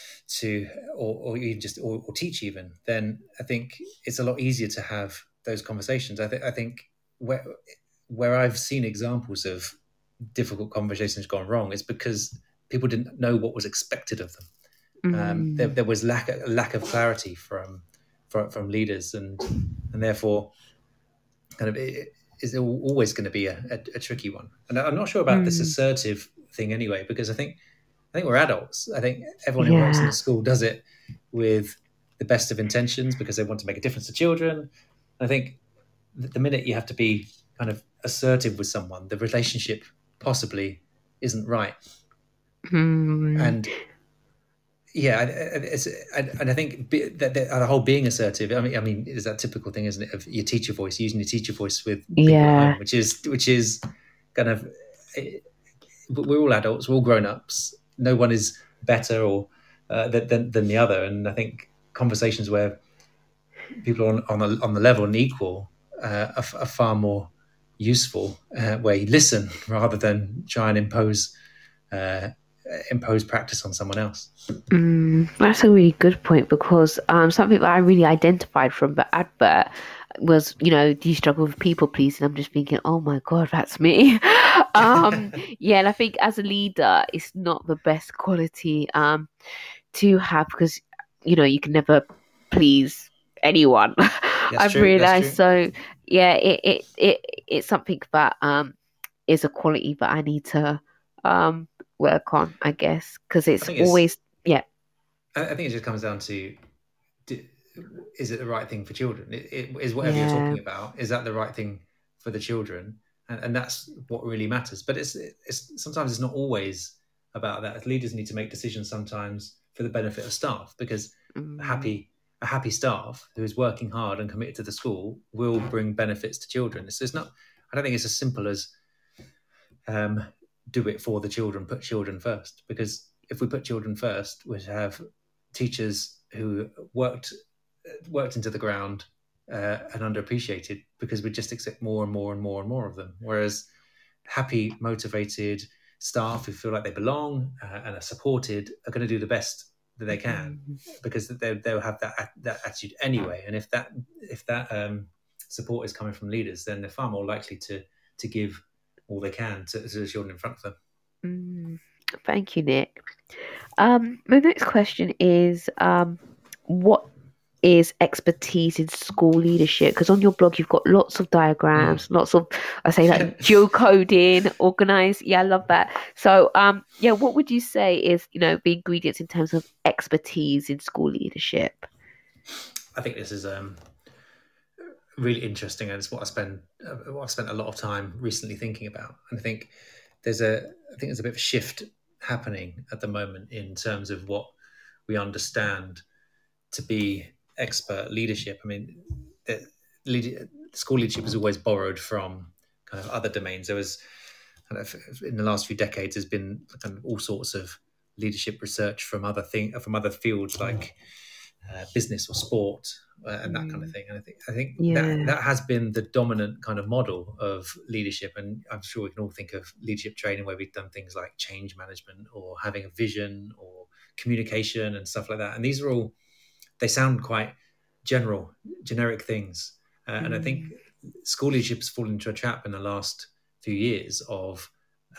even just teach even, then I think it's a lot easier to have those conversations. I think where I've seen examples of difficult conversations gone wrong is because people didn't know what was expected of them. There was lack of clarity from leaders, and therefore kind of it is always going to be a tricky one. And I'm not sure about this assertive thing anyway, because I think we're adults. I think everyone who works in the school does it with the best of intentions because they want to make a difference to children. And I think the minute you have to be kind of assertive with someone, the relationship possibly isn't right. And I think that the whole being assertive. I mean, is that typical thing, isn't it, of your teacher voice, using your teacher voice with people at home, which is kind of. We're all adults, we're all grown-ups. No one is better or than the other, and I think conversations where people are on the level and equal are far more useful, where you listen rather than try and impose practice on someone else. That's a really good point, because something that I really identified from the advert was, do you struggle with people pleasing? I'm just thinking, oh my God, that's me. And I think as a leader, it's not the best quality to have, because you can never please anyone. I've realized. So it's something that is a quality that I need to work on, I guess, because it's always I think it just comes down to, is it the right thing for children? Is whatever you're talking about, is that the right thing for the children? And that's what really matters. But it's sometimes it's not always about that. Leaders need to make decisions sometimes for the benefit of staff, because a happy staff who is working hard and committed to the school will bring benefits to children. So it's not. I don't think it's as simple as do it for the children, put children first. Because if we put children first, we'd have teachers who worked into the ground and underappreciated, because we just expect more and more and more and more of them. Whereas happy, motivated staff who feel like they belong and are supported are going to do the best that they can, because they'll have that attitude anyway. And if that support is coming from leaders, then they're far more likely to give all they can to the children in front of them. Thank you, Nick. My next question is, what is expertise in school leadership? Because on your blog you've got lots of diagrams, lots of, I say like geocoding, organized. Yeah, I love that. So what would you say is, the ingredients in terms of expertise in school leadership? I think this is really interesting, and it's what I've spent a lot of time recently thinking about. And I think there's a bit of a shift happening at the moment in terms of what we understand to be expert leadership. I mean, school leadership has always borrowed from kind of other domains. There was in the last few decades, there's been kind of all sorts of leadership research from other fields like business or sport and that kind of thing. And I think that has been the dominant kind of model of leadership. And I'm sure we can all think of leadership training where we've done things like change management or having a vision or communication and stuff like that. And these are all, they sound quite generic things. And I think school leadership has fallen into a trap in the last few years of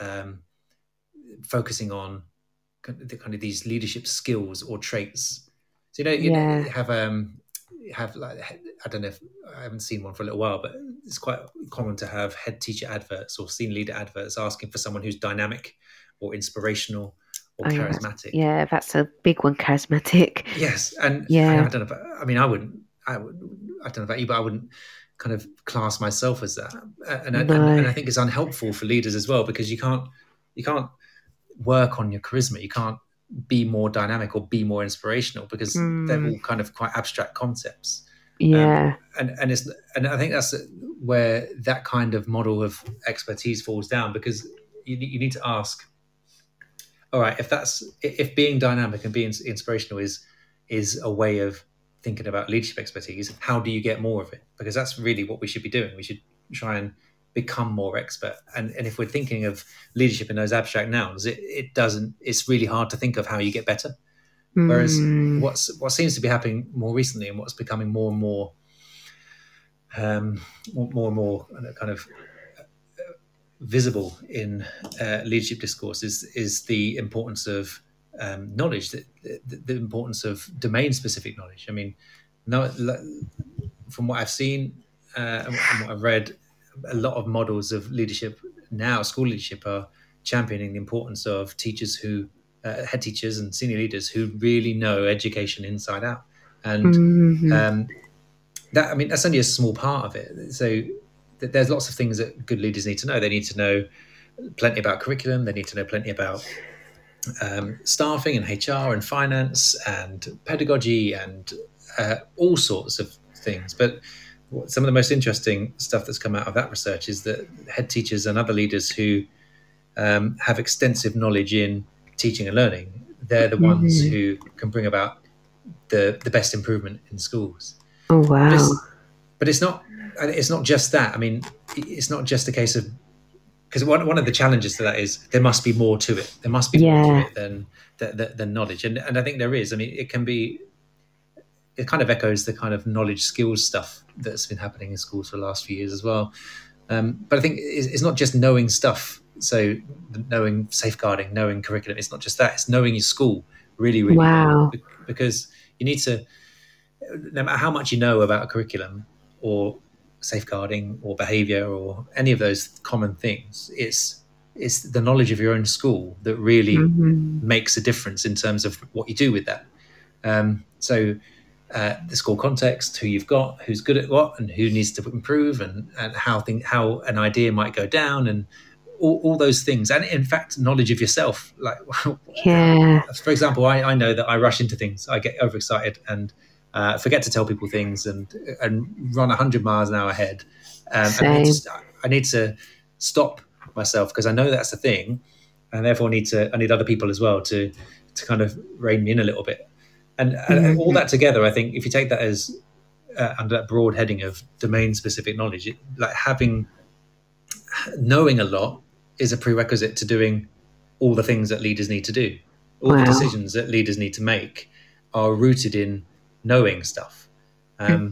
focusing on kind of these leadership skills or traits. So, you have like, I don't know if I haven't seen one for a little while, but it's quite common to have head teacher adverts or senior leader adverts asking for someone who's dynamic or inspirational or charismatic. Yeah, that's a big one, charismatic. Yes. And I don't know about, I don't know about you, but I wouldn't kind of class myself as that. And I think it's unhelpful for leaders as well, because you can't work on your charisma. You can't be more dynamic or be more inspirational, because they're all kind of quite abstract concepts. Yeah. And I think that's where that kind of model of expertise falls down, because you need to ask, all right, if being dynamic and being inspirational is a way of thinking about leadership expertise, how do you get more of it? Because that's really what we should be doing. We should try and become more expert. And if we're thinking of leadership in those abstract nouns, it's really hard to think of how you get better. Whereas what seems to be happening more recently, and what's becoming more and more kind of visible in leadership discourse is the importance of knowledge, the importance of domain-specific knowledge. I mean, from what I've seen and what I've read, a lot of models of leadership now, school leadership, are championing the importance of teachers who, head teachers and senior leaders who really know education inside out. And that's only a small part of it. So there's lots of things that good leaders need to know. They need to know plenty about curriculum. They need to know plenty about staffing and HR and finance and pedagogy and all sorts of things. But some of the most interesting stuff that's come out of that research is that head teachers and other leaders who have extensive knowledge in teaching and learning, they're the ones who can bring about the best improvement in schools. Oh, wow. But it's not just that. I mean, it's not just a case of, because one of the challenges to that is there must be more to it. There must be more to it than knowledge. And I think there is. I mean, it kind of echoes the kind of knowledge skills stuff that's been happening in schools for the last few years as well. But I think it's not just knowing stuff. So knowing safeguarding, knowing curriculum, it's not just that. It's knowing your school really, really well. Because you need to, no matter how much you know about a curriculum or safeguarding or behaviour or any of those common things, it's the knowledge of your own school that really makes a difference in terms of what you do with that. So the school context, who you've got, who's good at what, and who needs to improve, and how an idea might go down, and all those things. And in fact, knowledge of yourself. Like, for example, I know that I rush into things. I get overexcited and forget to tell people things and run 100 miles an hour ahead. And I need to stop myself because I know that's a thing, and therefore I need other people as well to kind of rein me in a little bit. And all that together, I think if you take that as under that broad heading of domain-specific knowledge, knowing a lot is a prerequisite to doing all the things that leaders need to do. All the decisions that leaders need to make are rooted in knowing stuff. And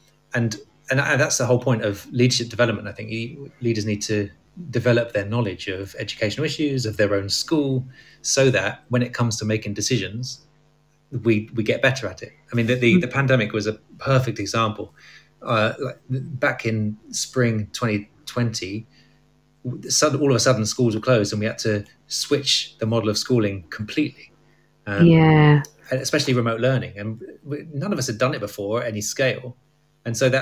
that's the whole point of leadership development. I think leaders need to develop their knowledge of educational issues, of their own school, so that when it comes to making decisions, we get better at it. I mean, the pandemic was a perfect example. Back in spring 2020, all of a sudden schools were closed and we had to switch the model of schooling completely. Especially remote learning. And none of us had done it before at any scale. And so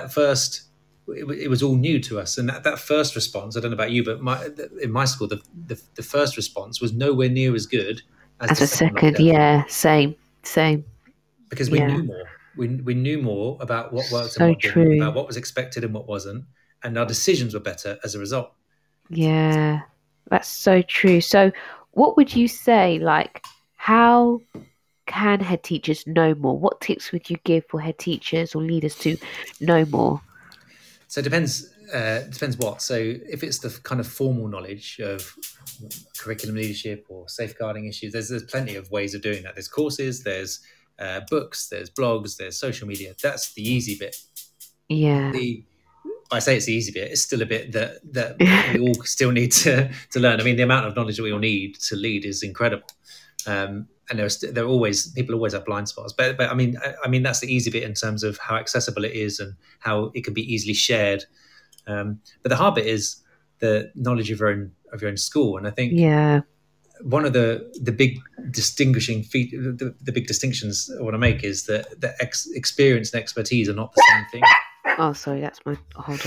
it was all new to us. And that first response, I don't know about you, but in my school, the first response was nowhere near as good as the second. Yeah, same. Because we knew more. We knew more about what worked and what didn't, about what was expected and what wasn't. And our decisions were better as a result. Yeah, that's so true. So what would you say, like, how can head teachers know more? What tips would you give for head teachers or leaders to know more? So it depends what. So if it's the kind of formal knowledge of curriculum leadership or safeguarding issues, there's plenty of ways of doing that. There's courses, there's books, there's blogs, there's social media. That's the easy bit. Yeah. I say it's the easy bit. It's still a bit that we all still need to learn. I mean, the amount of knowledge that we all need to lead is incredible. And people always have blind spots, but I mean that's the easy bit in terms of how accessible it is and how it can be easily shared. But the hard bit is the knowledge of your own school, and I think one of the big distinguishing the big distinctions I want to make is that the experience and expertise are not the same thing. Oh, sorry, that's my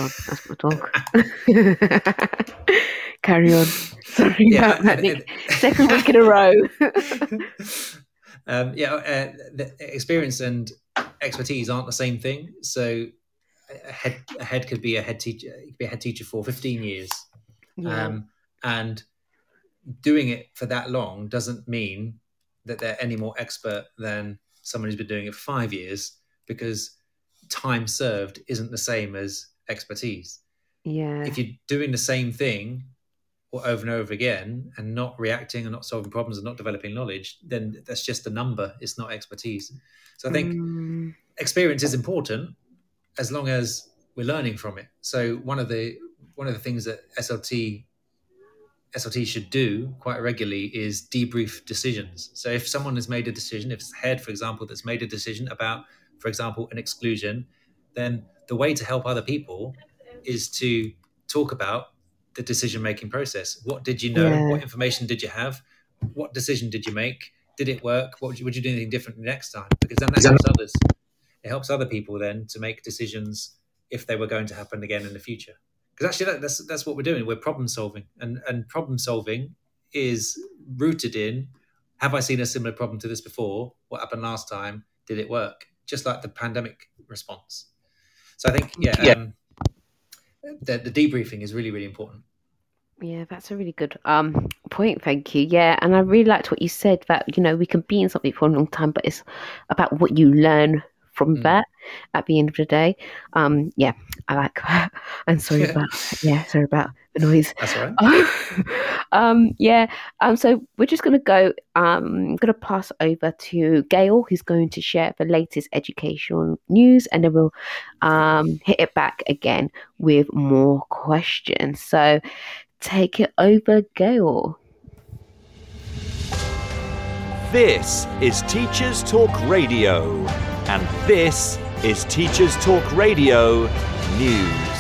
dog. Carry on. Sorry about that. Second week in a row. The experience and expertise aren't the same thing. So a head could be a head teacher. You could be a head teacher for 15 years, and doing it for that long doesn't mean that they're any more expert than someone who's been doing it for 5 years, because time served isn't the same as expertise. If you're doing the same thing over and over again and not reacting and not solving problems and not developing knowledge, then that's just a number. It's not expertise. So I think experience is important as long as we're learning from it. So one of the things that SLT should do quite regularly is debrief decisions. So if someone has made a decision, if it's the head, for example, that's made a decision about, for example, an exclusion, then the way to help other people is to talk about the decision-making process. What did you know? What information did you have? What decision did you make? Did it work? Would you do anything different next time? Because then that helps others. It helps other people then to make decisions if they were going to happen again in the future. Because actually that's what we're doing. We're problem solving, and problem solving is rooted in, have I seen a similar problem to this before? What happened last time? Did it work? Just like the pandemic response. So I think the debriefing is really, really important. Yeah, that's a really good point. Thank you. Yeah, and I really liked what you said that, we can be in something for a long time, but it's about what you learn from that at the end of the day. I like that. And sorry about the noise. That's all right. So we're just gonna go. I'm gonna pass over to Gail, who's going to share the latest educational news, and then we'll hit it back again with more questions. So take it over, Gail. This is Teachers Talk Radio, and this is Teachers Talk Radio News.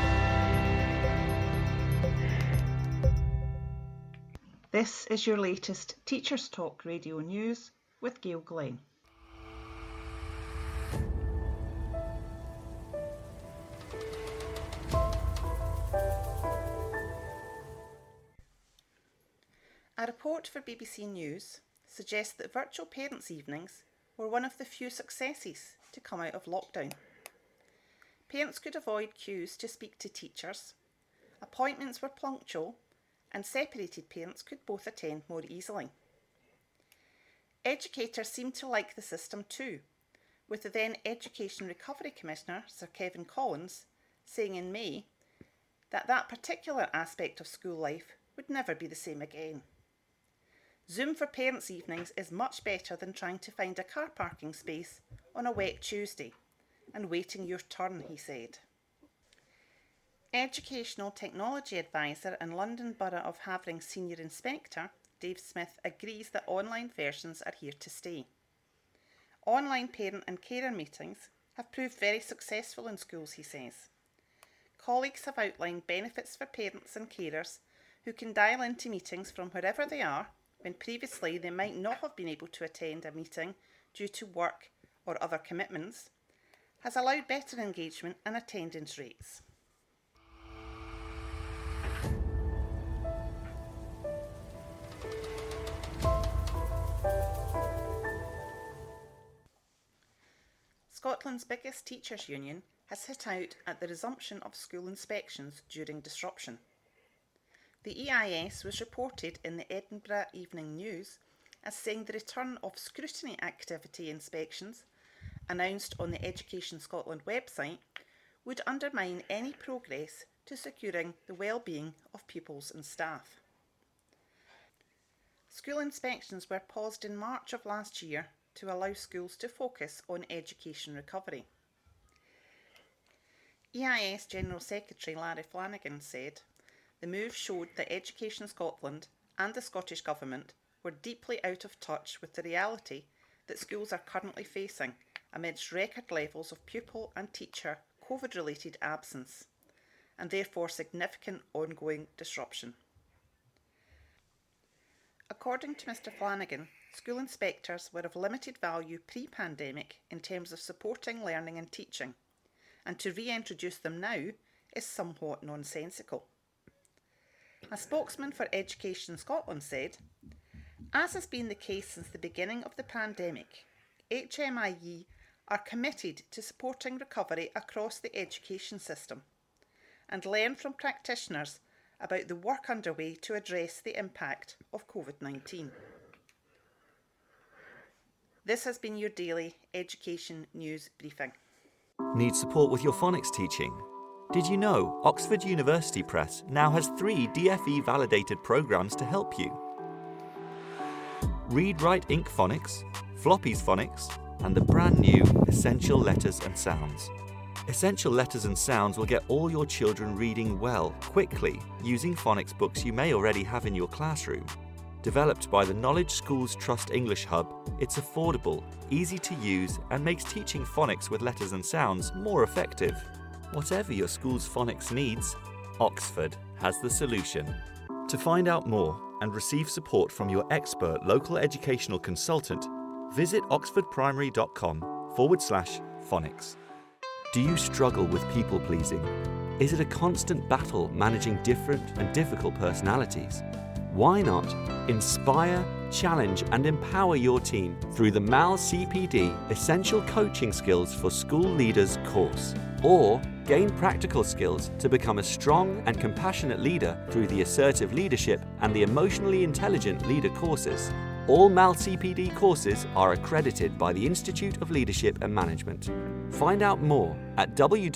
This is your latest Teachers Talk Radio News with Gail Glenn. A report for BBC News suggests that virtual parents' evenings were one of the few successes to come out of lockdown. Parents could avoid queues to speak to teachers, appointments were punctual, and separated parents could both attend more easily. Educators seemed to like the system too, with the then Education Recovery Commissioner, Sir Kevin Collins, saying in May that that particular aspect of school life would never be the same again. Zoom for Parents' evenings is much better than trying to find a car parking space on a wet Tuesday and waiting your turn, he said. Educational Technology Advisor and London Borough of Havering Senior Inspector, Dave Smith, agrees that online versions are here to stay. Online parent and carer meetings have proved very successful in schools, he says. Colleagues have outlined benefits for parents and carers who can dial into meetings from wherever they are, when previously they might not have been able to attend a meeting due to work or other commitments, has allowed better engagement and attendance rates. Scotland's biggest teachers' union has hit out at the resumption of school inspections during disruption. The EIS was reported in the Edinburgh Evening News as saying the return of scrutiny activity inspections, announced on the Education Scotland website, would undermine any progress to securing the well-being of pupils and staff. School inspections were paused in March of last year to allow schools to focus on education recovery. EIS General Secretary Larry Flanagan said, "The move showed that Education Scotland and the Scottish Government were deeply out of touch with the reality that schools are currently facing amidst record levels of pupil and teacher COVID-related absence, and therefore significant ongoing disruption." According to Mr Flanagan, school inspectors were of limited value pre-pandemic in terms of supporting learning and teaching, and to reintroduce them now is somewhat nonsensical. A spokesman for Education Scotland said, "As has been the case since the beginning of the pandemic, HMIE are committed to supporting recovery across the education system and learn from practitioners about the work underway to address the impact of COVID-19. This has been your daily education news briefing. Need support with your phonics teaching? Did you know Oxford University Press now has 3 DFE validated programs to help you? Read Write Inc Phonics, Floppy's Phonics, and the brand new Essential Letters and Sounds. Essential Letters and Sounds will get all your children reading well, quickly, using phonics books you may already have in your classroom. Developed by the Knowledge Schools Trust English Hub, it's affordable, easy to use, and makes teaching phonics with letters and sounds more effective. Whatever your school's phonics needs, Oxford has the solution. To find out more and receive support from your expert local educational consultant, visit oxfordprimary.com/phonics. Do you struggle with people pleasing? Is it a constant battle managing different and difficult personalities? Why not inspire, challenge and empower your team through the MAL CPD Essential Coaching Skills for School Leaders course, or gain practical skills to become a strong and compassionate leader through the Assertive Leadership and the Emotionally Intelligent Leader courses. All MAL CPD courses are accredited by the Institute of Leadership and Management. Find out more at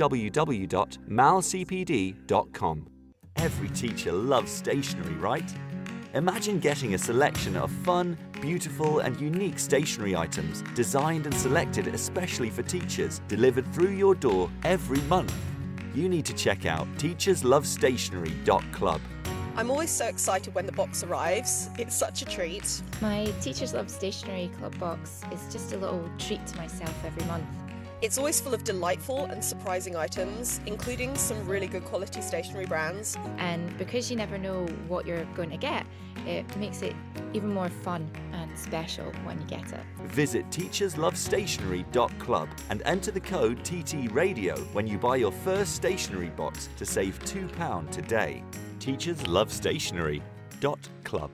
www.malcpd.com. Every teacher loves stationery, right? Imagine getting a selection of fun, beautiful and unique stationery items designed and selected especially for teachers, delivered through your door every month. You need to check out teacherslovestationery.club. I'm always so excited when the box arrives. It's such a treat. My Teachers Love Stationery Club box is just a little treat to myself every month. It's always full of delightful and surprising items, including some really good quality stationery brands. And because you never know what you're going to get, it makes it even more fun and special when you get it. Visit teacherslovestationery.club and enter the code TTRadio when you buy your first stationery box to save £2 today. teacherslovestationery.club.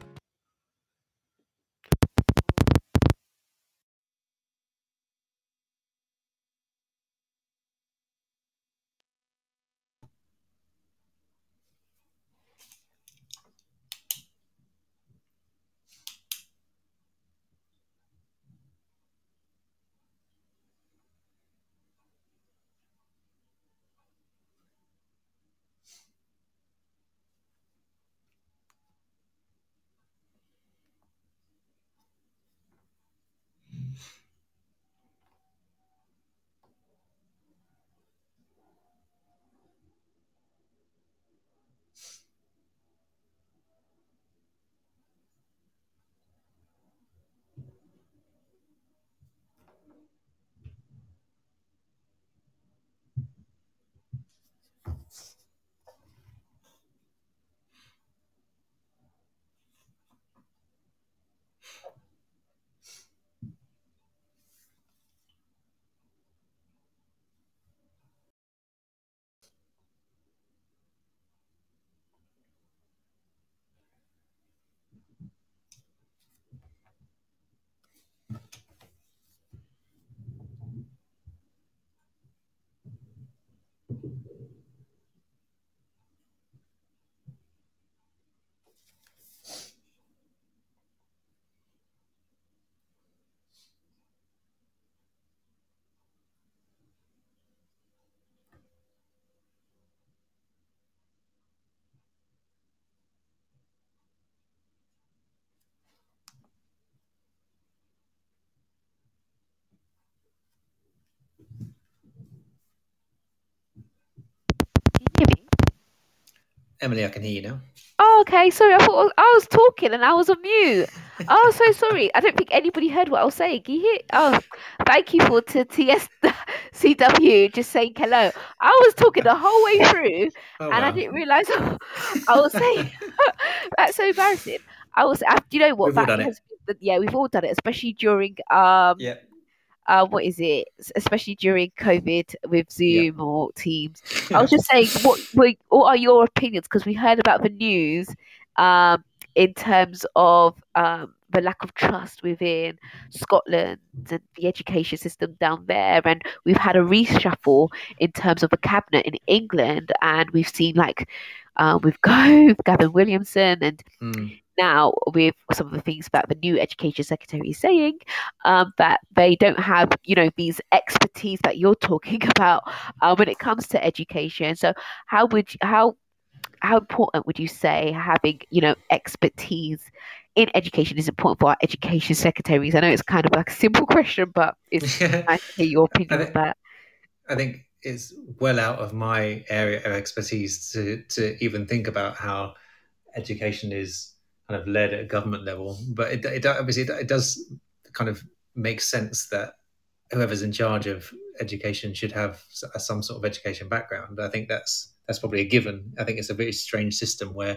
Emily, I can hear you now. Oh, okay. Sorry, I thought I was talking and I was on mute. Oh, so sorry. I don't think anybody heard what I was saying. Can you hear? Oh, thank you for to TSCW just saying hello. I was talking the whole way through, Oh, and I wow. didn't realise I was saying. That's so embarrassing. You know what? We've all That done it. has been, yeah, we've all done it, especially during Yeah. what is it? Especially during COVID with Yeah. Zoom or Teams. I was just saying, what are your opinions? Because we heard about the news, in terms of the lack of trust within Scotland and the education system down there, and we've had a reshuffle in terms of the cabinet in England, and we've seen like with Gove, Gavin Williamson, and now with some of the things that the new education secretary is saying, that they don't have, these expertise that you're talking about when it comes to education. So how important would you say having, expertise in education is important for our education secretaries? I know it's kind of like a simple question, but it's nice to hear your opinion on that. I think it's well out of my area of expertise to even think about how education is kind of led at a government level. But it obviously it does kind of make sense that whoever's in charge of education should have some sort of education background. I think that's probably a given. I think it's a very strange system where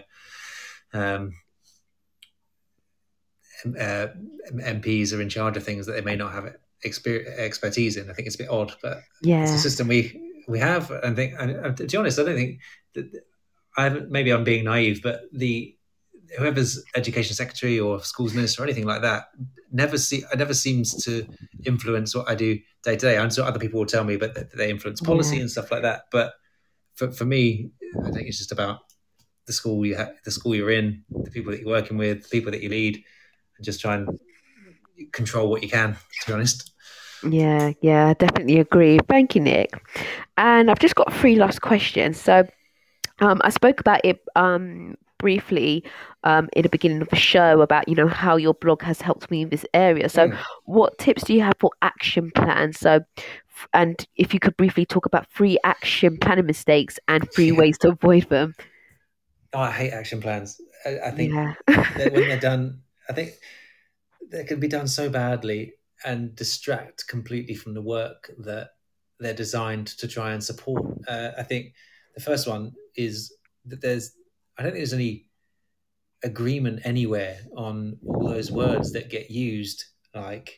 MPs are in charge of things that they may not have expertise in. I think it's a bit odd, but it's a system we have. And to be honest, I don't think that maybe I'm being naive, but whoever's education secretary or schools minister or anything like that never seems to influence what I do day to day. I'm sure other people will tell me, but they influence policy and stuff like that. But for me, I think it's just about the school the school you're in, the people that you're working with, the people that you lead, and just try and control what you can, to be honest. Yeah, I definitely agree. Thank you, Nick. And I've just got 3 last questions. So I spoke about it briefly in the beginning of the show about, how your blog has helped me in this area. So what tips do you have for action plans? So, and if you could briefly talk about 3 action planning mistakes and 3 ways to avoid them. Oh, I hate action plans. I think that when they're done, I think they can be done so badly and distract completely from the work that they're designed to try and support. I think the first one is that I don't think there's any agreement anywhere on all those words that get used, like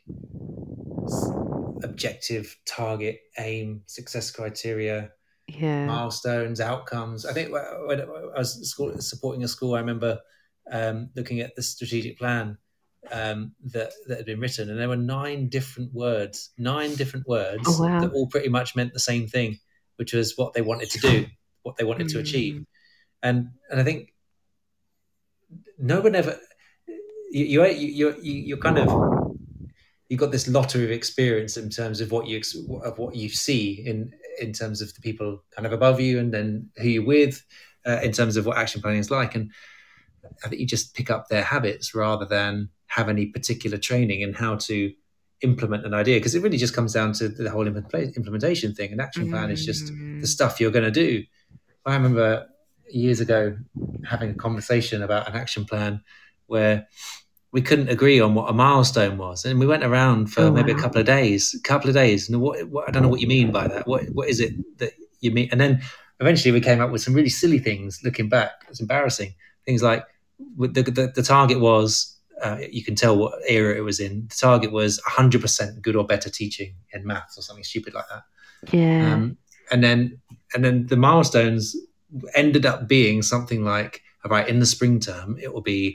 objective, target, aim, success criteria, milestones, outcomes. I think when I was supporting a school, I remember looking at the strategic plan that had been written, and there were 9 different words that all pretty much meant the same thing, which was what they wanted to do, what they wanted to achieve. And I think no one ever you're kind of, you've got this lottery of experience in terms of what you see in terms of the people kind of above you, and then who you're with, in terms of what action planning is like. And I think you just pick up their habits rather than have any particular training in how to implement an idea, because it really just comes down to the whole implementation thing. An action plan is just the stuff you're going to do. I remember years ago having a conversation about an action plan where we couldn't agree on what a milestone was, and we went around for maybe a couple of days. And what I don't know what you mean by that. What is it that you mean? And then eventually we came up with some really silly things. Looking back, it's embarrassing. Things like the target was, you can tell what era it was in. The target was 100% good or better teaching in maths or something stupid like that. Yeah. And then the milestones ended up being something like, all right, in the spring term, it will be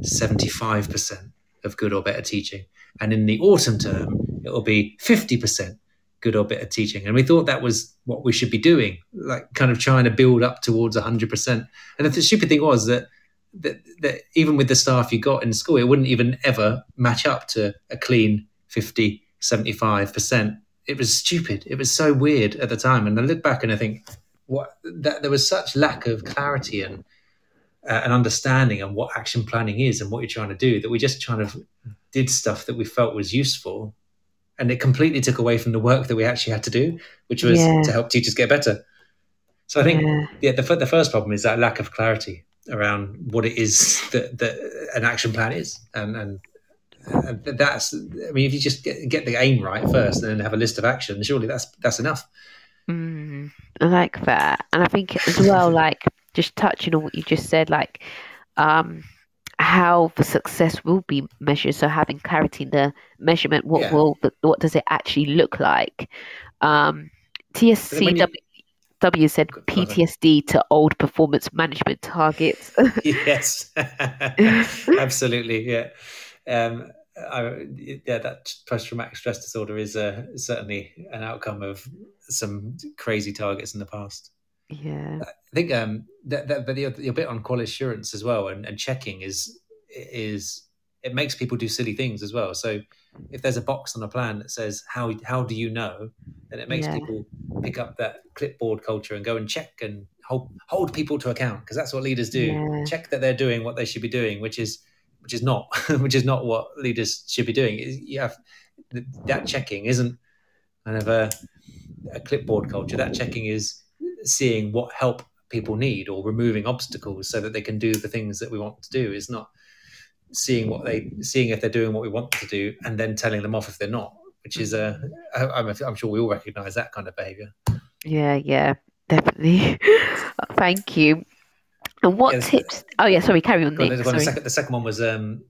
75% of good or better teaching. And in the autumn term, it will be 50% good or better teaching. And we thought that was what we should be doing, like kind of trying to build up towards 100%. And the stupid thing was that even with the staff you got in school, it wouldn't even ever match up to a clean 50, 75%. It was stupid. It was so weird at the time. And I look back and I think that there was such lack of clarity and an understanding on what action planning is and what you're trying to do, that we just kind of did stuff that we felt was useful. And it completely took away from the work that we actually had to do, which was to help teachers get better. So I think the first problem is that lack of clarity around what it is that an action plan is, and that's, I mean, if you just get the aim right first and then have a list of actions, surely that's enough. I like that. And I think as well, like, just touching on what you just said, like, how the success will be measured. So having clarity in the measurement, what does it actually look like? TSCW said PTSD to old performance management targets. Yes, absolutely. Yeah. That post-traumatic stress disorder is certainly an outcome of some crazy targets in the past. Yeah, I think but your bit on quality assurance as well, and checking is it makes people do silly things as well. So if there's a box on a plan that says how do you know, then it makes people pick up that clipboard culture and go and check and hold people to account, because that's what leaders do. Yeah. Check that they're doing what they should be doing, which is not what leaders should be doing. You have that checking isn't kind of a clipboard culture. That checking is seeing what help people need or removing obstacles so that they can do the things that we want to do. It's not seeing if they're doing what we want them to do and then telling them off if they're not, which is I'm sure we all recognize that kind of behavior. Yeah, definitely. Thank you. And what tips? Oh yeah, sorry, carry on, Nick. The second one was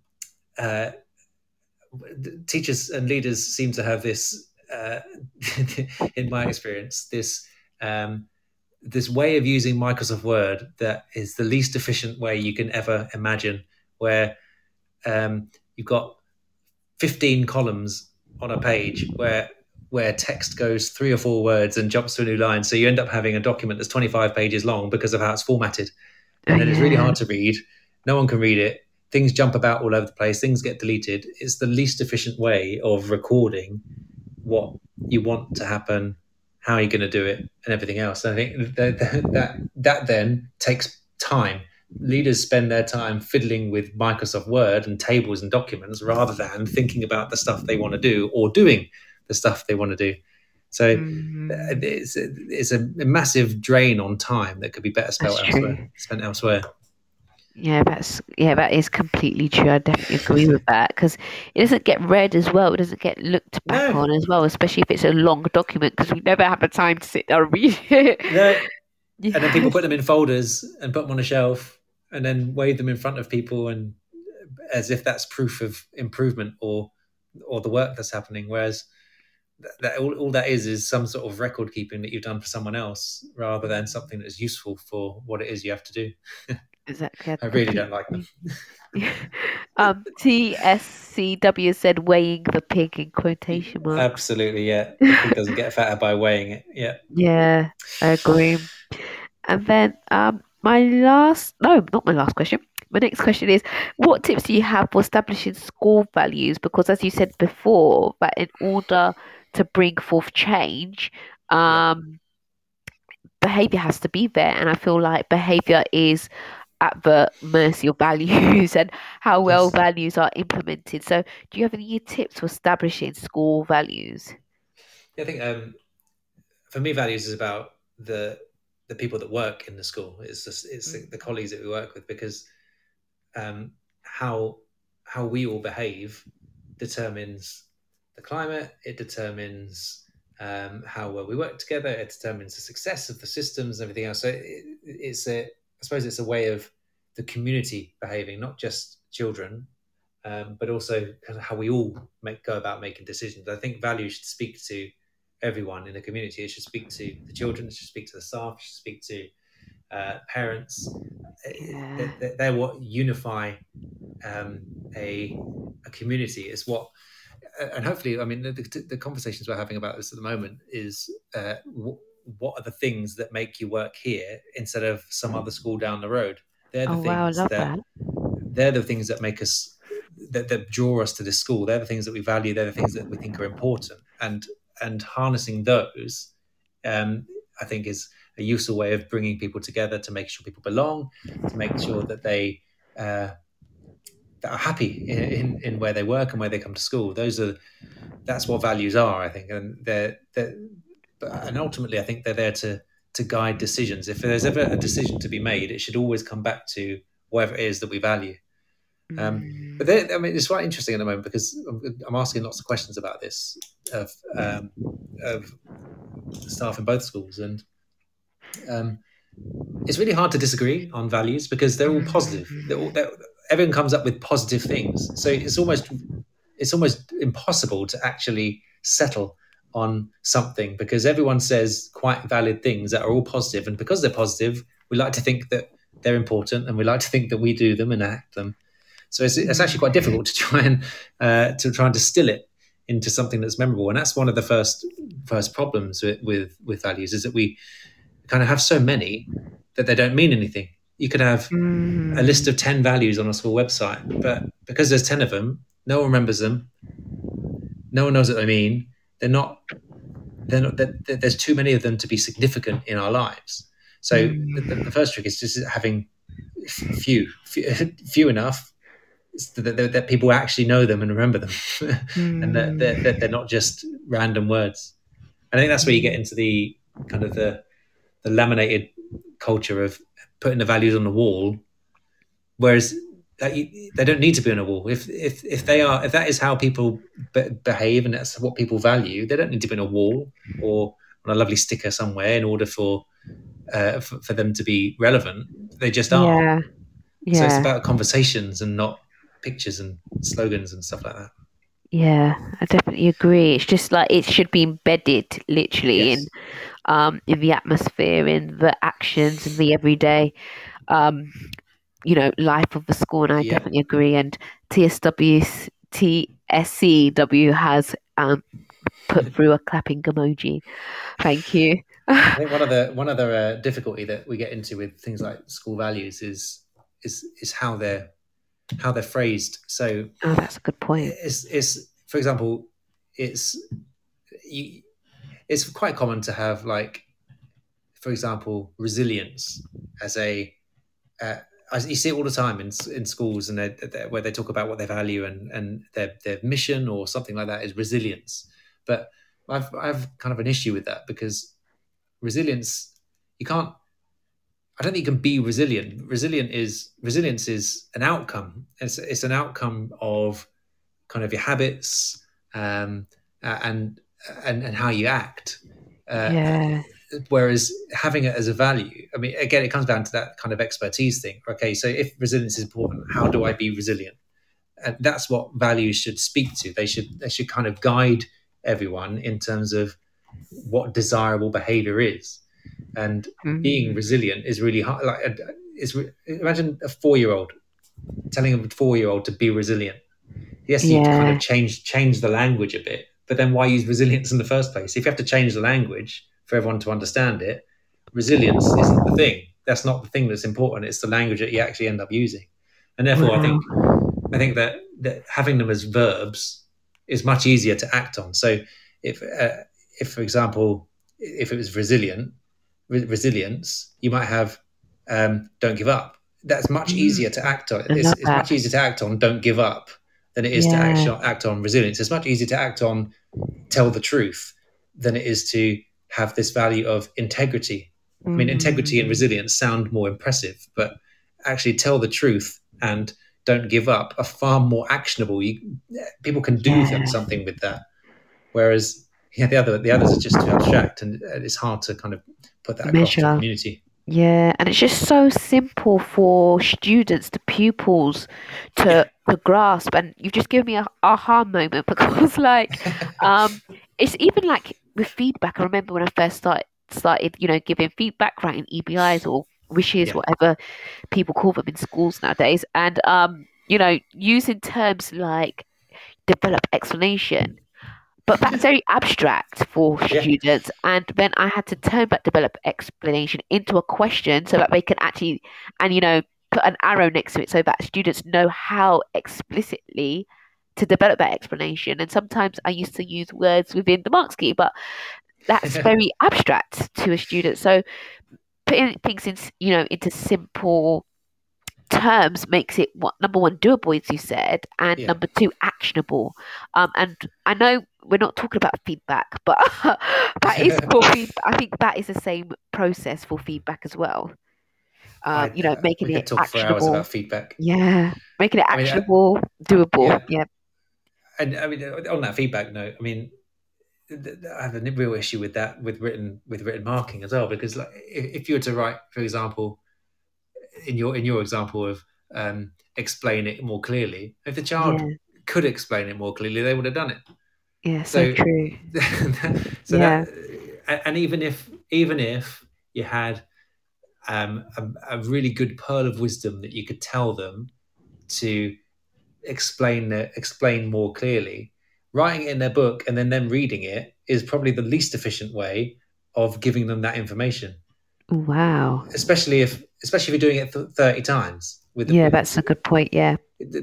teachers and leaders seem to have this, in my experience, this way of using Microsoft Word that is the least efficient way you can ever imagine, where you've got 15 columns on a page where text goes 3 or 4 words and jumps to a new line. So you end up having a document that's 25 pages long because of how it's formatted. And then it's really hard to read. No one can read it. Things jump about all over the place. Things get deleted. It's the least efficient way of recording what you want to happen, how you're going to do it, and everything else. And I think that then takes time. Leaders spend their time fiddling with Microsoft Word and tables and documents rather than thinking about the stuff they want to do or doing the stuff they want to do. So it's a massive drain on time that could be better spent elsewhere. Yeah, that is completely true. I definitely agree with that, because it doesn't get read as well. It doesn't get looked back on as well, especially if it's a long document, because we never have the time to sit there and read it. No. Yeah. And then people put them in folders and put them on a shelf and then wave them in front of people, and as if that's proof of improvement or the work that's happening. Whereas all that is some sort of record keeping that you've done for someone else, rather than something that is useful for what it is you have to do. Exactly. I really don't like them. TSCW said weighing the pig in quotation marks. Absolutely, yeah. The pig doesn't get fatter by weighing it. Yeah. Yeah, I agree. And then not my last question. My next question is, what tips do you have for establishing school values? Because as you said before, that in order to bring forth change, behavior has to be there. And I feel like behavior is at the mercy of values and how well values are implemented. So do you have any tips for establishing school values? Yeah, I think for me, values is about the people that work in the school. It's the colleagues that we work with, because how we all behave determines the climate. It determines how well we work together. It determines the success of the systems and everything else. So I suppose it's a way of the community behaving, not just children, but also kind of how we all go about making decisions. I think values should speak to everyone in the community. It should speak to the children. It should speak to the staff. It should speak to parents. They're what unify a community. Is what, and hopefully, I mean, the conversations we're having about this at the moment is what are the things that make you work here instead of some other school down the road? They're the things that make us, that draw us to this school. They're the things that we value. They're the things that we think are important, and harnessing those, I think, is a useful way of bringing people together, to make sure people belong, to make sure that they that are happy in where they work and where they come to school. That's what values are, I think, and and ultimately, I think they're there to to guide decisions. If there's ever a decision to be made, it should always come back to whatever it is that we value. But it's quite interesting at the moment because I'm asking lots of questions about this of staff in both schools, and it's really hard to disagree on values because they're all positive. Everyone comes up with positive things, so it's almost impossible to actually settle on something because everyone says quite valid things that are all positive, and because they're positive, we like to think that they're important, and we like to think that we do them and act them. So it's actually quite difficult to try and distill it into something that's memorable, and that's one of the first problems with values is that we kind of have so many that they don't mean anything. You could have a list of 10 values on a school website, but because there's 10 of them, no one remembers them. No one knows what they mean. There's too many of them to be significant in our lives. So the first trick is just having few enough that people actually know them and remember them, and that they're not just random words. I think that's where you get into the kind of the laminated culture of putting the values on the wall, whereas they don't need to be on a wall. If that is how people behave and that's what people value, they don't need to be on a wall or on a lovely sticker somewhere in order for them to be relevant. They just are. So it's about conversations and not pictures and slogans and stuff like that. Yeah, I definitely agree. It's just like it should be embedded literally in the atmosphere, in the actions, in the everyday, life of the school. And I definitely agree. And TSCW has put through a clapping emoji. Thank you. I think one other difficulty that we get into with things like school values is how they're phrased. So that's a good point. It's for example, it's quite common to have, like, for example, resilience as you see it all the time in schools, and where they talk about what they value and their mission or something like that is resilience. But I've kind of an issue with that because resilience, I don't think you can be resilient. Resilience is an outcome. It's an outcome of kind of your habits and how you act. Whereas having it as a value, I mean, again, it comes down to that kind of expertise thing. Okay, so if resilience is important, how do I be resilient? And that's what values should speak to. They should kind of guide everyone in terms of what desirable behavior is. And being resilient is really hard. Like, imagine a 4-year-old telling a 4-year-old to be resilient. Yes, you kind of change the language a bit, but then why use resilience in the first place? If you have to change the language for everyone to understand it, resilience isn't the thing. That's not the thing that's important. It's the language that you actually end up using. And therefore, I think that having them as verbs is much easier to act on. So if for example, if it was resilience, you might have don't give up. That's much easier to act on. It's much easier to act on don't give up than it is to act on resilience. It's much easier to act on tell the truth than it is to have this value of integrity. I mean, integrity and resilience sound more impressive, but actually tell the truth and don't give up are far more actionable. People can do something with that. Whereas the others are just too abstract, and it's hard to kind of put that across to the community. Yeah, and it's just so simple for students, the pupils, to grasp. And you've just given me an aha moment because, like, it's even like with feedback. I remember when I first started, giving feedback, writing EBIs or wishes, whatever people call them in schools nowadays, and using terms like develop explanation. But that's very abstract for students. And then I had to turn that develop explanation into a question so that they can actually, put an arrow next to it so that students know how explicitly to develop that explanation. And sometimes I used to use words within the mark scheme, but that's very abstract to a student. So putting things into simple terms makes it, number one, doable, as you said, and number two, actionable. And I know we're not talking about feedback, but that is for feedback. I think that is the same process for feedback as well. Making we it could talk for hours actionable. about feedback. Yeah, making it I mean, actionable, doable. yeah. Yeah. And I mean, on that feedback note, I mean, I have a real issue with that with written marking as well, because like if you were to write, for example, in your example of explain it more clearly, if the child could explain it more clearly, they would have done it. Yeah, so true. And even if you had a really good pearl of wisdom that you could tell them to explain more clearly, writing it in their book and then them reading it is probably the least efficient way of giving them that information. Wow. Especially if you're doing it 30 times. That's a good point. Yeah.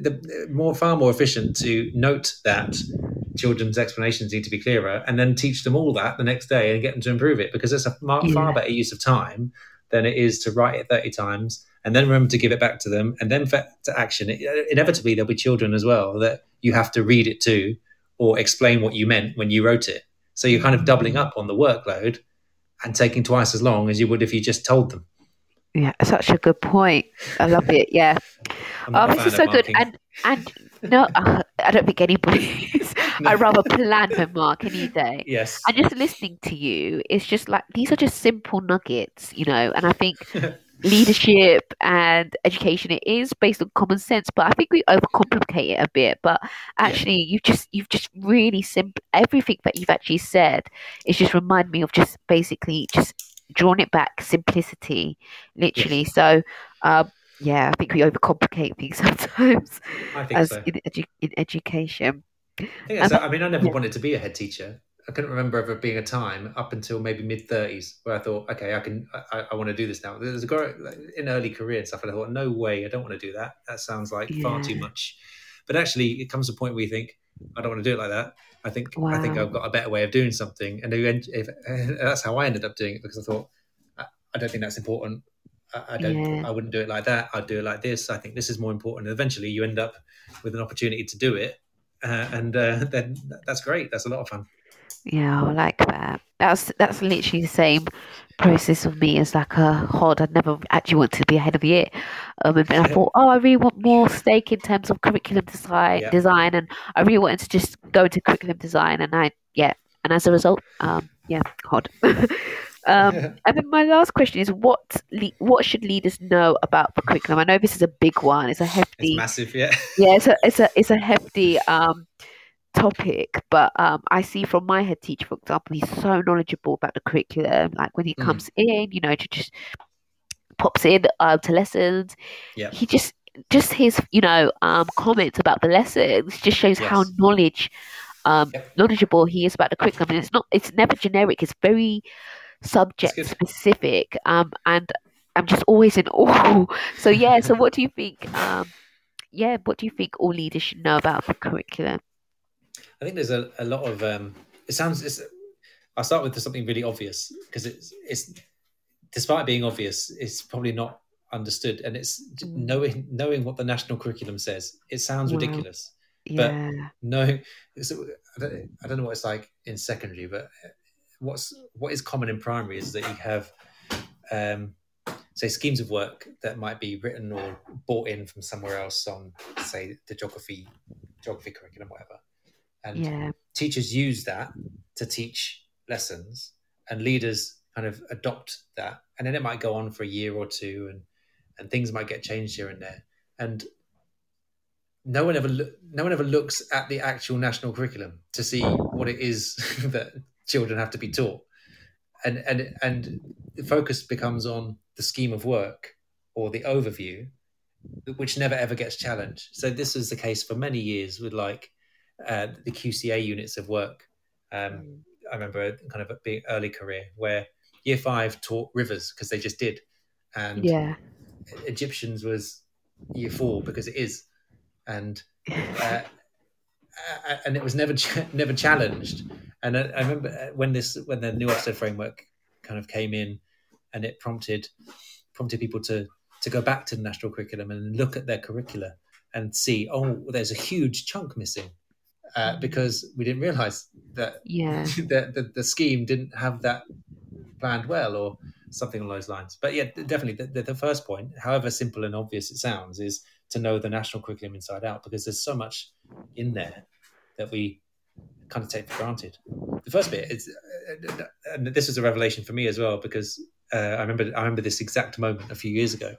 Far more efficient to note that children's explanations need to be clearer and then teach them all that the next day and get them to improve it, because it's a far better use of time than it is to write it 30 times and then remember to give it back to them and then to action. Inevitably, there'll be children as well that you have to read it to or explain what you meant when you wrote it. So you're kind of doubling up on the workload and taking twice as long as you would if you just told them. Yeah, such a good point. I love it. Yeah. This is so good. And no, I don't think anybody is. I'd rather plan than mark any day. Yes. And just listening to you, it's just like, these are just simple nuggets, and I think leadership and education, it is based on common sense, but I think we overcomplicate it a bit. But actually, you've just really simple, everything that you've actually said is just remind me of just basically just drawing it back, simplicity, literally. Yes. So, I think we overcomplicate things sometimes. I think so. In education. I never wanted to be a head teacher. I couldn't remember ever being a time up until maybe mid-30s where I thought, okay, I want to do this now. There's a girl in early career and stuff, and I thought, no way, I don't want to do that. That sounds like far too much. But actually, it comes to a point where you think, I don't want to do it like that. I think I've got a better way of doing something, and that's how I ended up doing it, because I thought, I don't think that's important. I wouldn't do it like that. I'd do it like this. I think this is more important. And eventually, you end up with an opportunity to do it, and then that's great. That's a lot of fun. Yeah, I like that. That's literally the same process of me as like a HOD. I'd never actually wanted to be a head of the year. And then I thought, I really want more stake in terms of curriculum design, and I really wanted to just go into curriculum design, and and as a result, HOD. And then my last question is, what should leaders know about the curriculum? I know this is a big one. It's a hefty, it's massive, yeah. Yeah, it's a hefty topic, but I see from my head teacher, for example, he's so knowledgeable about the curriculum. Like when he comes in, to just pops in to lessons. Yeah. He just his comments about the lessons just shows how knowledgeable he is about the curriculum. And it's never generic. It's very subject specific. And I'm just always in awe. So so what do you think? What do you think all leaders should know about the curriculum? I think there's a lot of I'll start with something really obvious, because it's despite being obvious, it's probably not understood, and it's knowing what the national curriculum says. It sounds ridiculous, but knowing. So I don't know what it's like in secondary, but what is common in primary is that you have say schemes of work that might be written or bought in from somewhere else on, say, the geography curriculum, whatever. And teachers use that to teach lessons, and leaders kind of adopt that. And then it might go on for a year or two, and things might get changed here and there. And no one ever looks at the actual national curriculum to see what it is that children have to be taught. And the focus becomes on the scheme of work or the overview, which never ever gets challenged. So this was the case for many years with the QCA units of work. I remember kind of being early career where year 5 taught rivers because they just did, and Egyptians was year 4 because it is, and it was never challenged. And I remember when the new Ofsted framework kind of came in, and it prompted people to go back to the national curriculum and look at their curricula and see, there's a huge chunk missing. because we didn't realise that the scheme didn't have that planned well, or something along those lines. But yeah, definitely the first point, however simple and obvious it sounds, is to know the national curriculum inside out, because there's so much in there that we kind of take for granted. The first bit is, and this was a revelation for me as well, because I remember this exact moment a few years ago,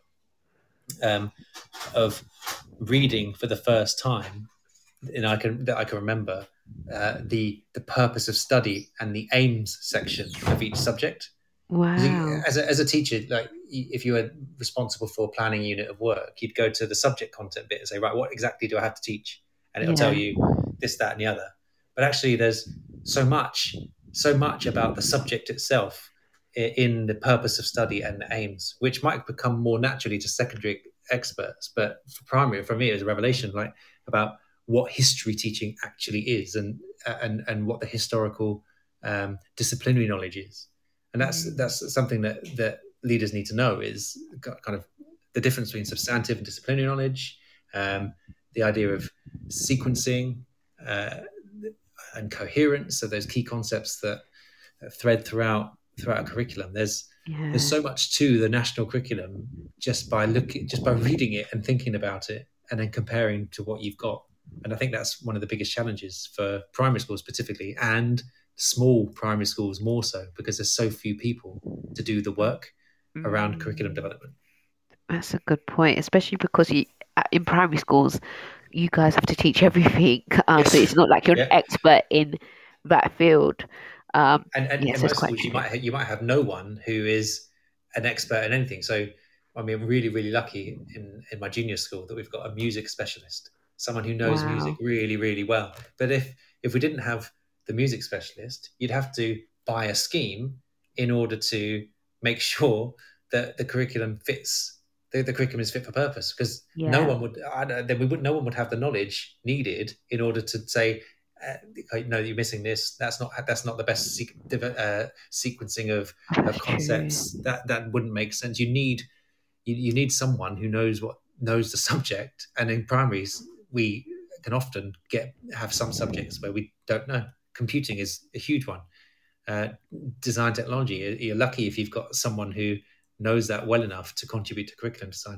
of reading for the first time, and I can remember the purpose of study and the aims section of each subject. Wow! As a teacher, like if you were responsible for planning a unit of work, you'd go to the subject content bit and say, right, what exactly do I have to teach? And it'll tell you this, that, and the other. But actually, there's so much about the subject itself in the purpose of study and the aims, which might become more naturally to secondary experts. But for primary, for me, it was a revelation, like about what history teaching actually is, and what the historical disciplinary knowledge is. And that's something that leaders need to know, is kind of the difference between substantive and disciplinary knowledge, the idea of sequencing and coherence, so those key concepts that thread throughout a curriculum. There's so much to the national curriculum just by reading it and thinking about it, and then comparing to what you've got. And I think that's one of the biggest challenges for primary schools specifically, and small primary schools more so, because there's so few people to do the work around curriculum development. That's a good point, especially because in primary schools, you guys have to teach everything. So it's not like you're an expert in that field. And in most schools, you might have no one who is an expert in anything. So, I mean, I'm really, really lucky in my junior school that we've got a music specialist, someone who knows music really, really well. But if we didn't have the music specialist, you'd have to buy a scheme in order to make sure that the curriculum fits. The curriculum is fit for purpose, because no one would have the knowledge needed in order to say, no, you're missing this. That's not the best sequencing of concepts. That wouldn't make sense. You need someone who knows the subject. And in primaries, we can often have some subjects where we don't know. Computing is a huge one. Design technology, you're lucky if you've got someone who knows that well enough to contribute to curriculum design.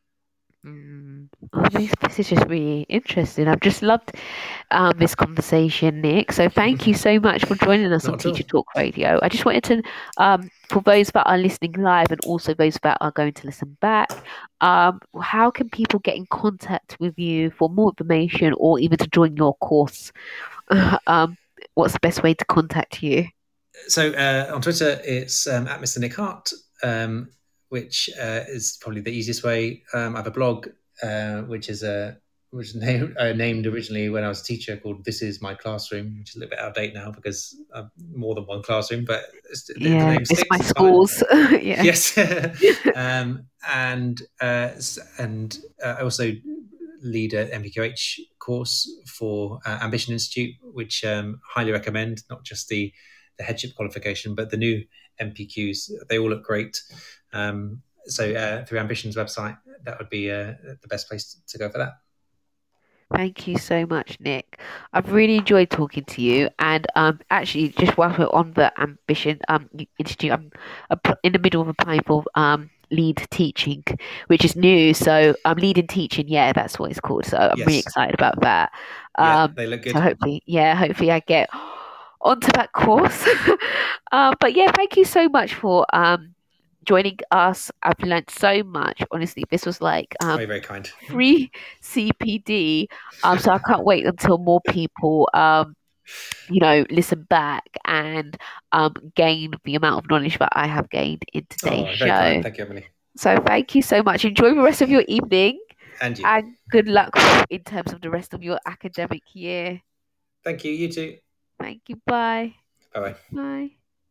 Oh, this is just really interesting. I've just loved this conversation, Nick. So thank you so much for joining us on Teacher Talk Radio. I just wanted to, for those that are listening live and also those that are going to listen back, how can people get in contact with you for more information, or even to join your course? What's the best way to contact you? So on Twitter, it's at Mr. Nick Hart, which is probably the easiest way. I have a blog, which is named originally when I was a teacher, called This Is My Classroom, which is a little bit out of date now because I've more than one classroom, but the name sticks. It's my schools. Yes. And I also lead an MPQH course for Ambition Institute, which highly recommend, not just the headship qualification, but the new MPQs. They all look great. So through Ambition's website, that would be the best place to go for that. Thank you so much, Nick. I've really enjoyed talking to you. And actually, just while we're on the Ambition Institute, I'm in the middle of applying for lead teaching, which is new. So I'm leading teaching. Yeah, that's what it's called. So I'm really excited about that. They look good. So hopefully I get onto that course. But yeah, thank you so much for joining us. I've learned so much. Honestly, this was like very, very kind. Free CPD. So I can't wait until more people listen back and gain the amount of knowledge that I have gained in today's show. Kind. Thank you, Emily. So thank you so much. Enjoy the rest of your evening. And you. And good luck in terms of the rest of your academic year. Thank you. You too. Thank you. Bye. Bye-bye. Bye.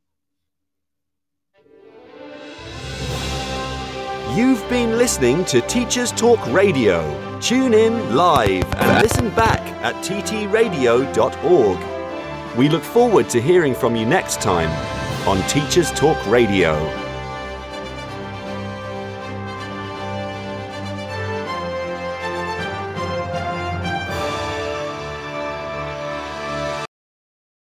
You've been listening to Teachers Talk Radio. Tune in live and listen back at ttradio.org. We look forward to hearing from you next time on Teachers Talk Radio.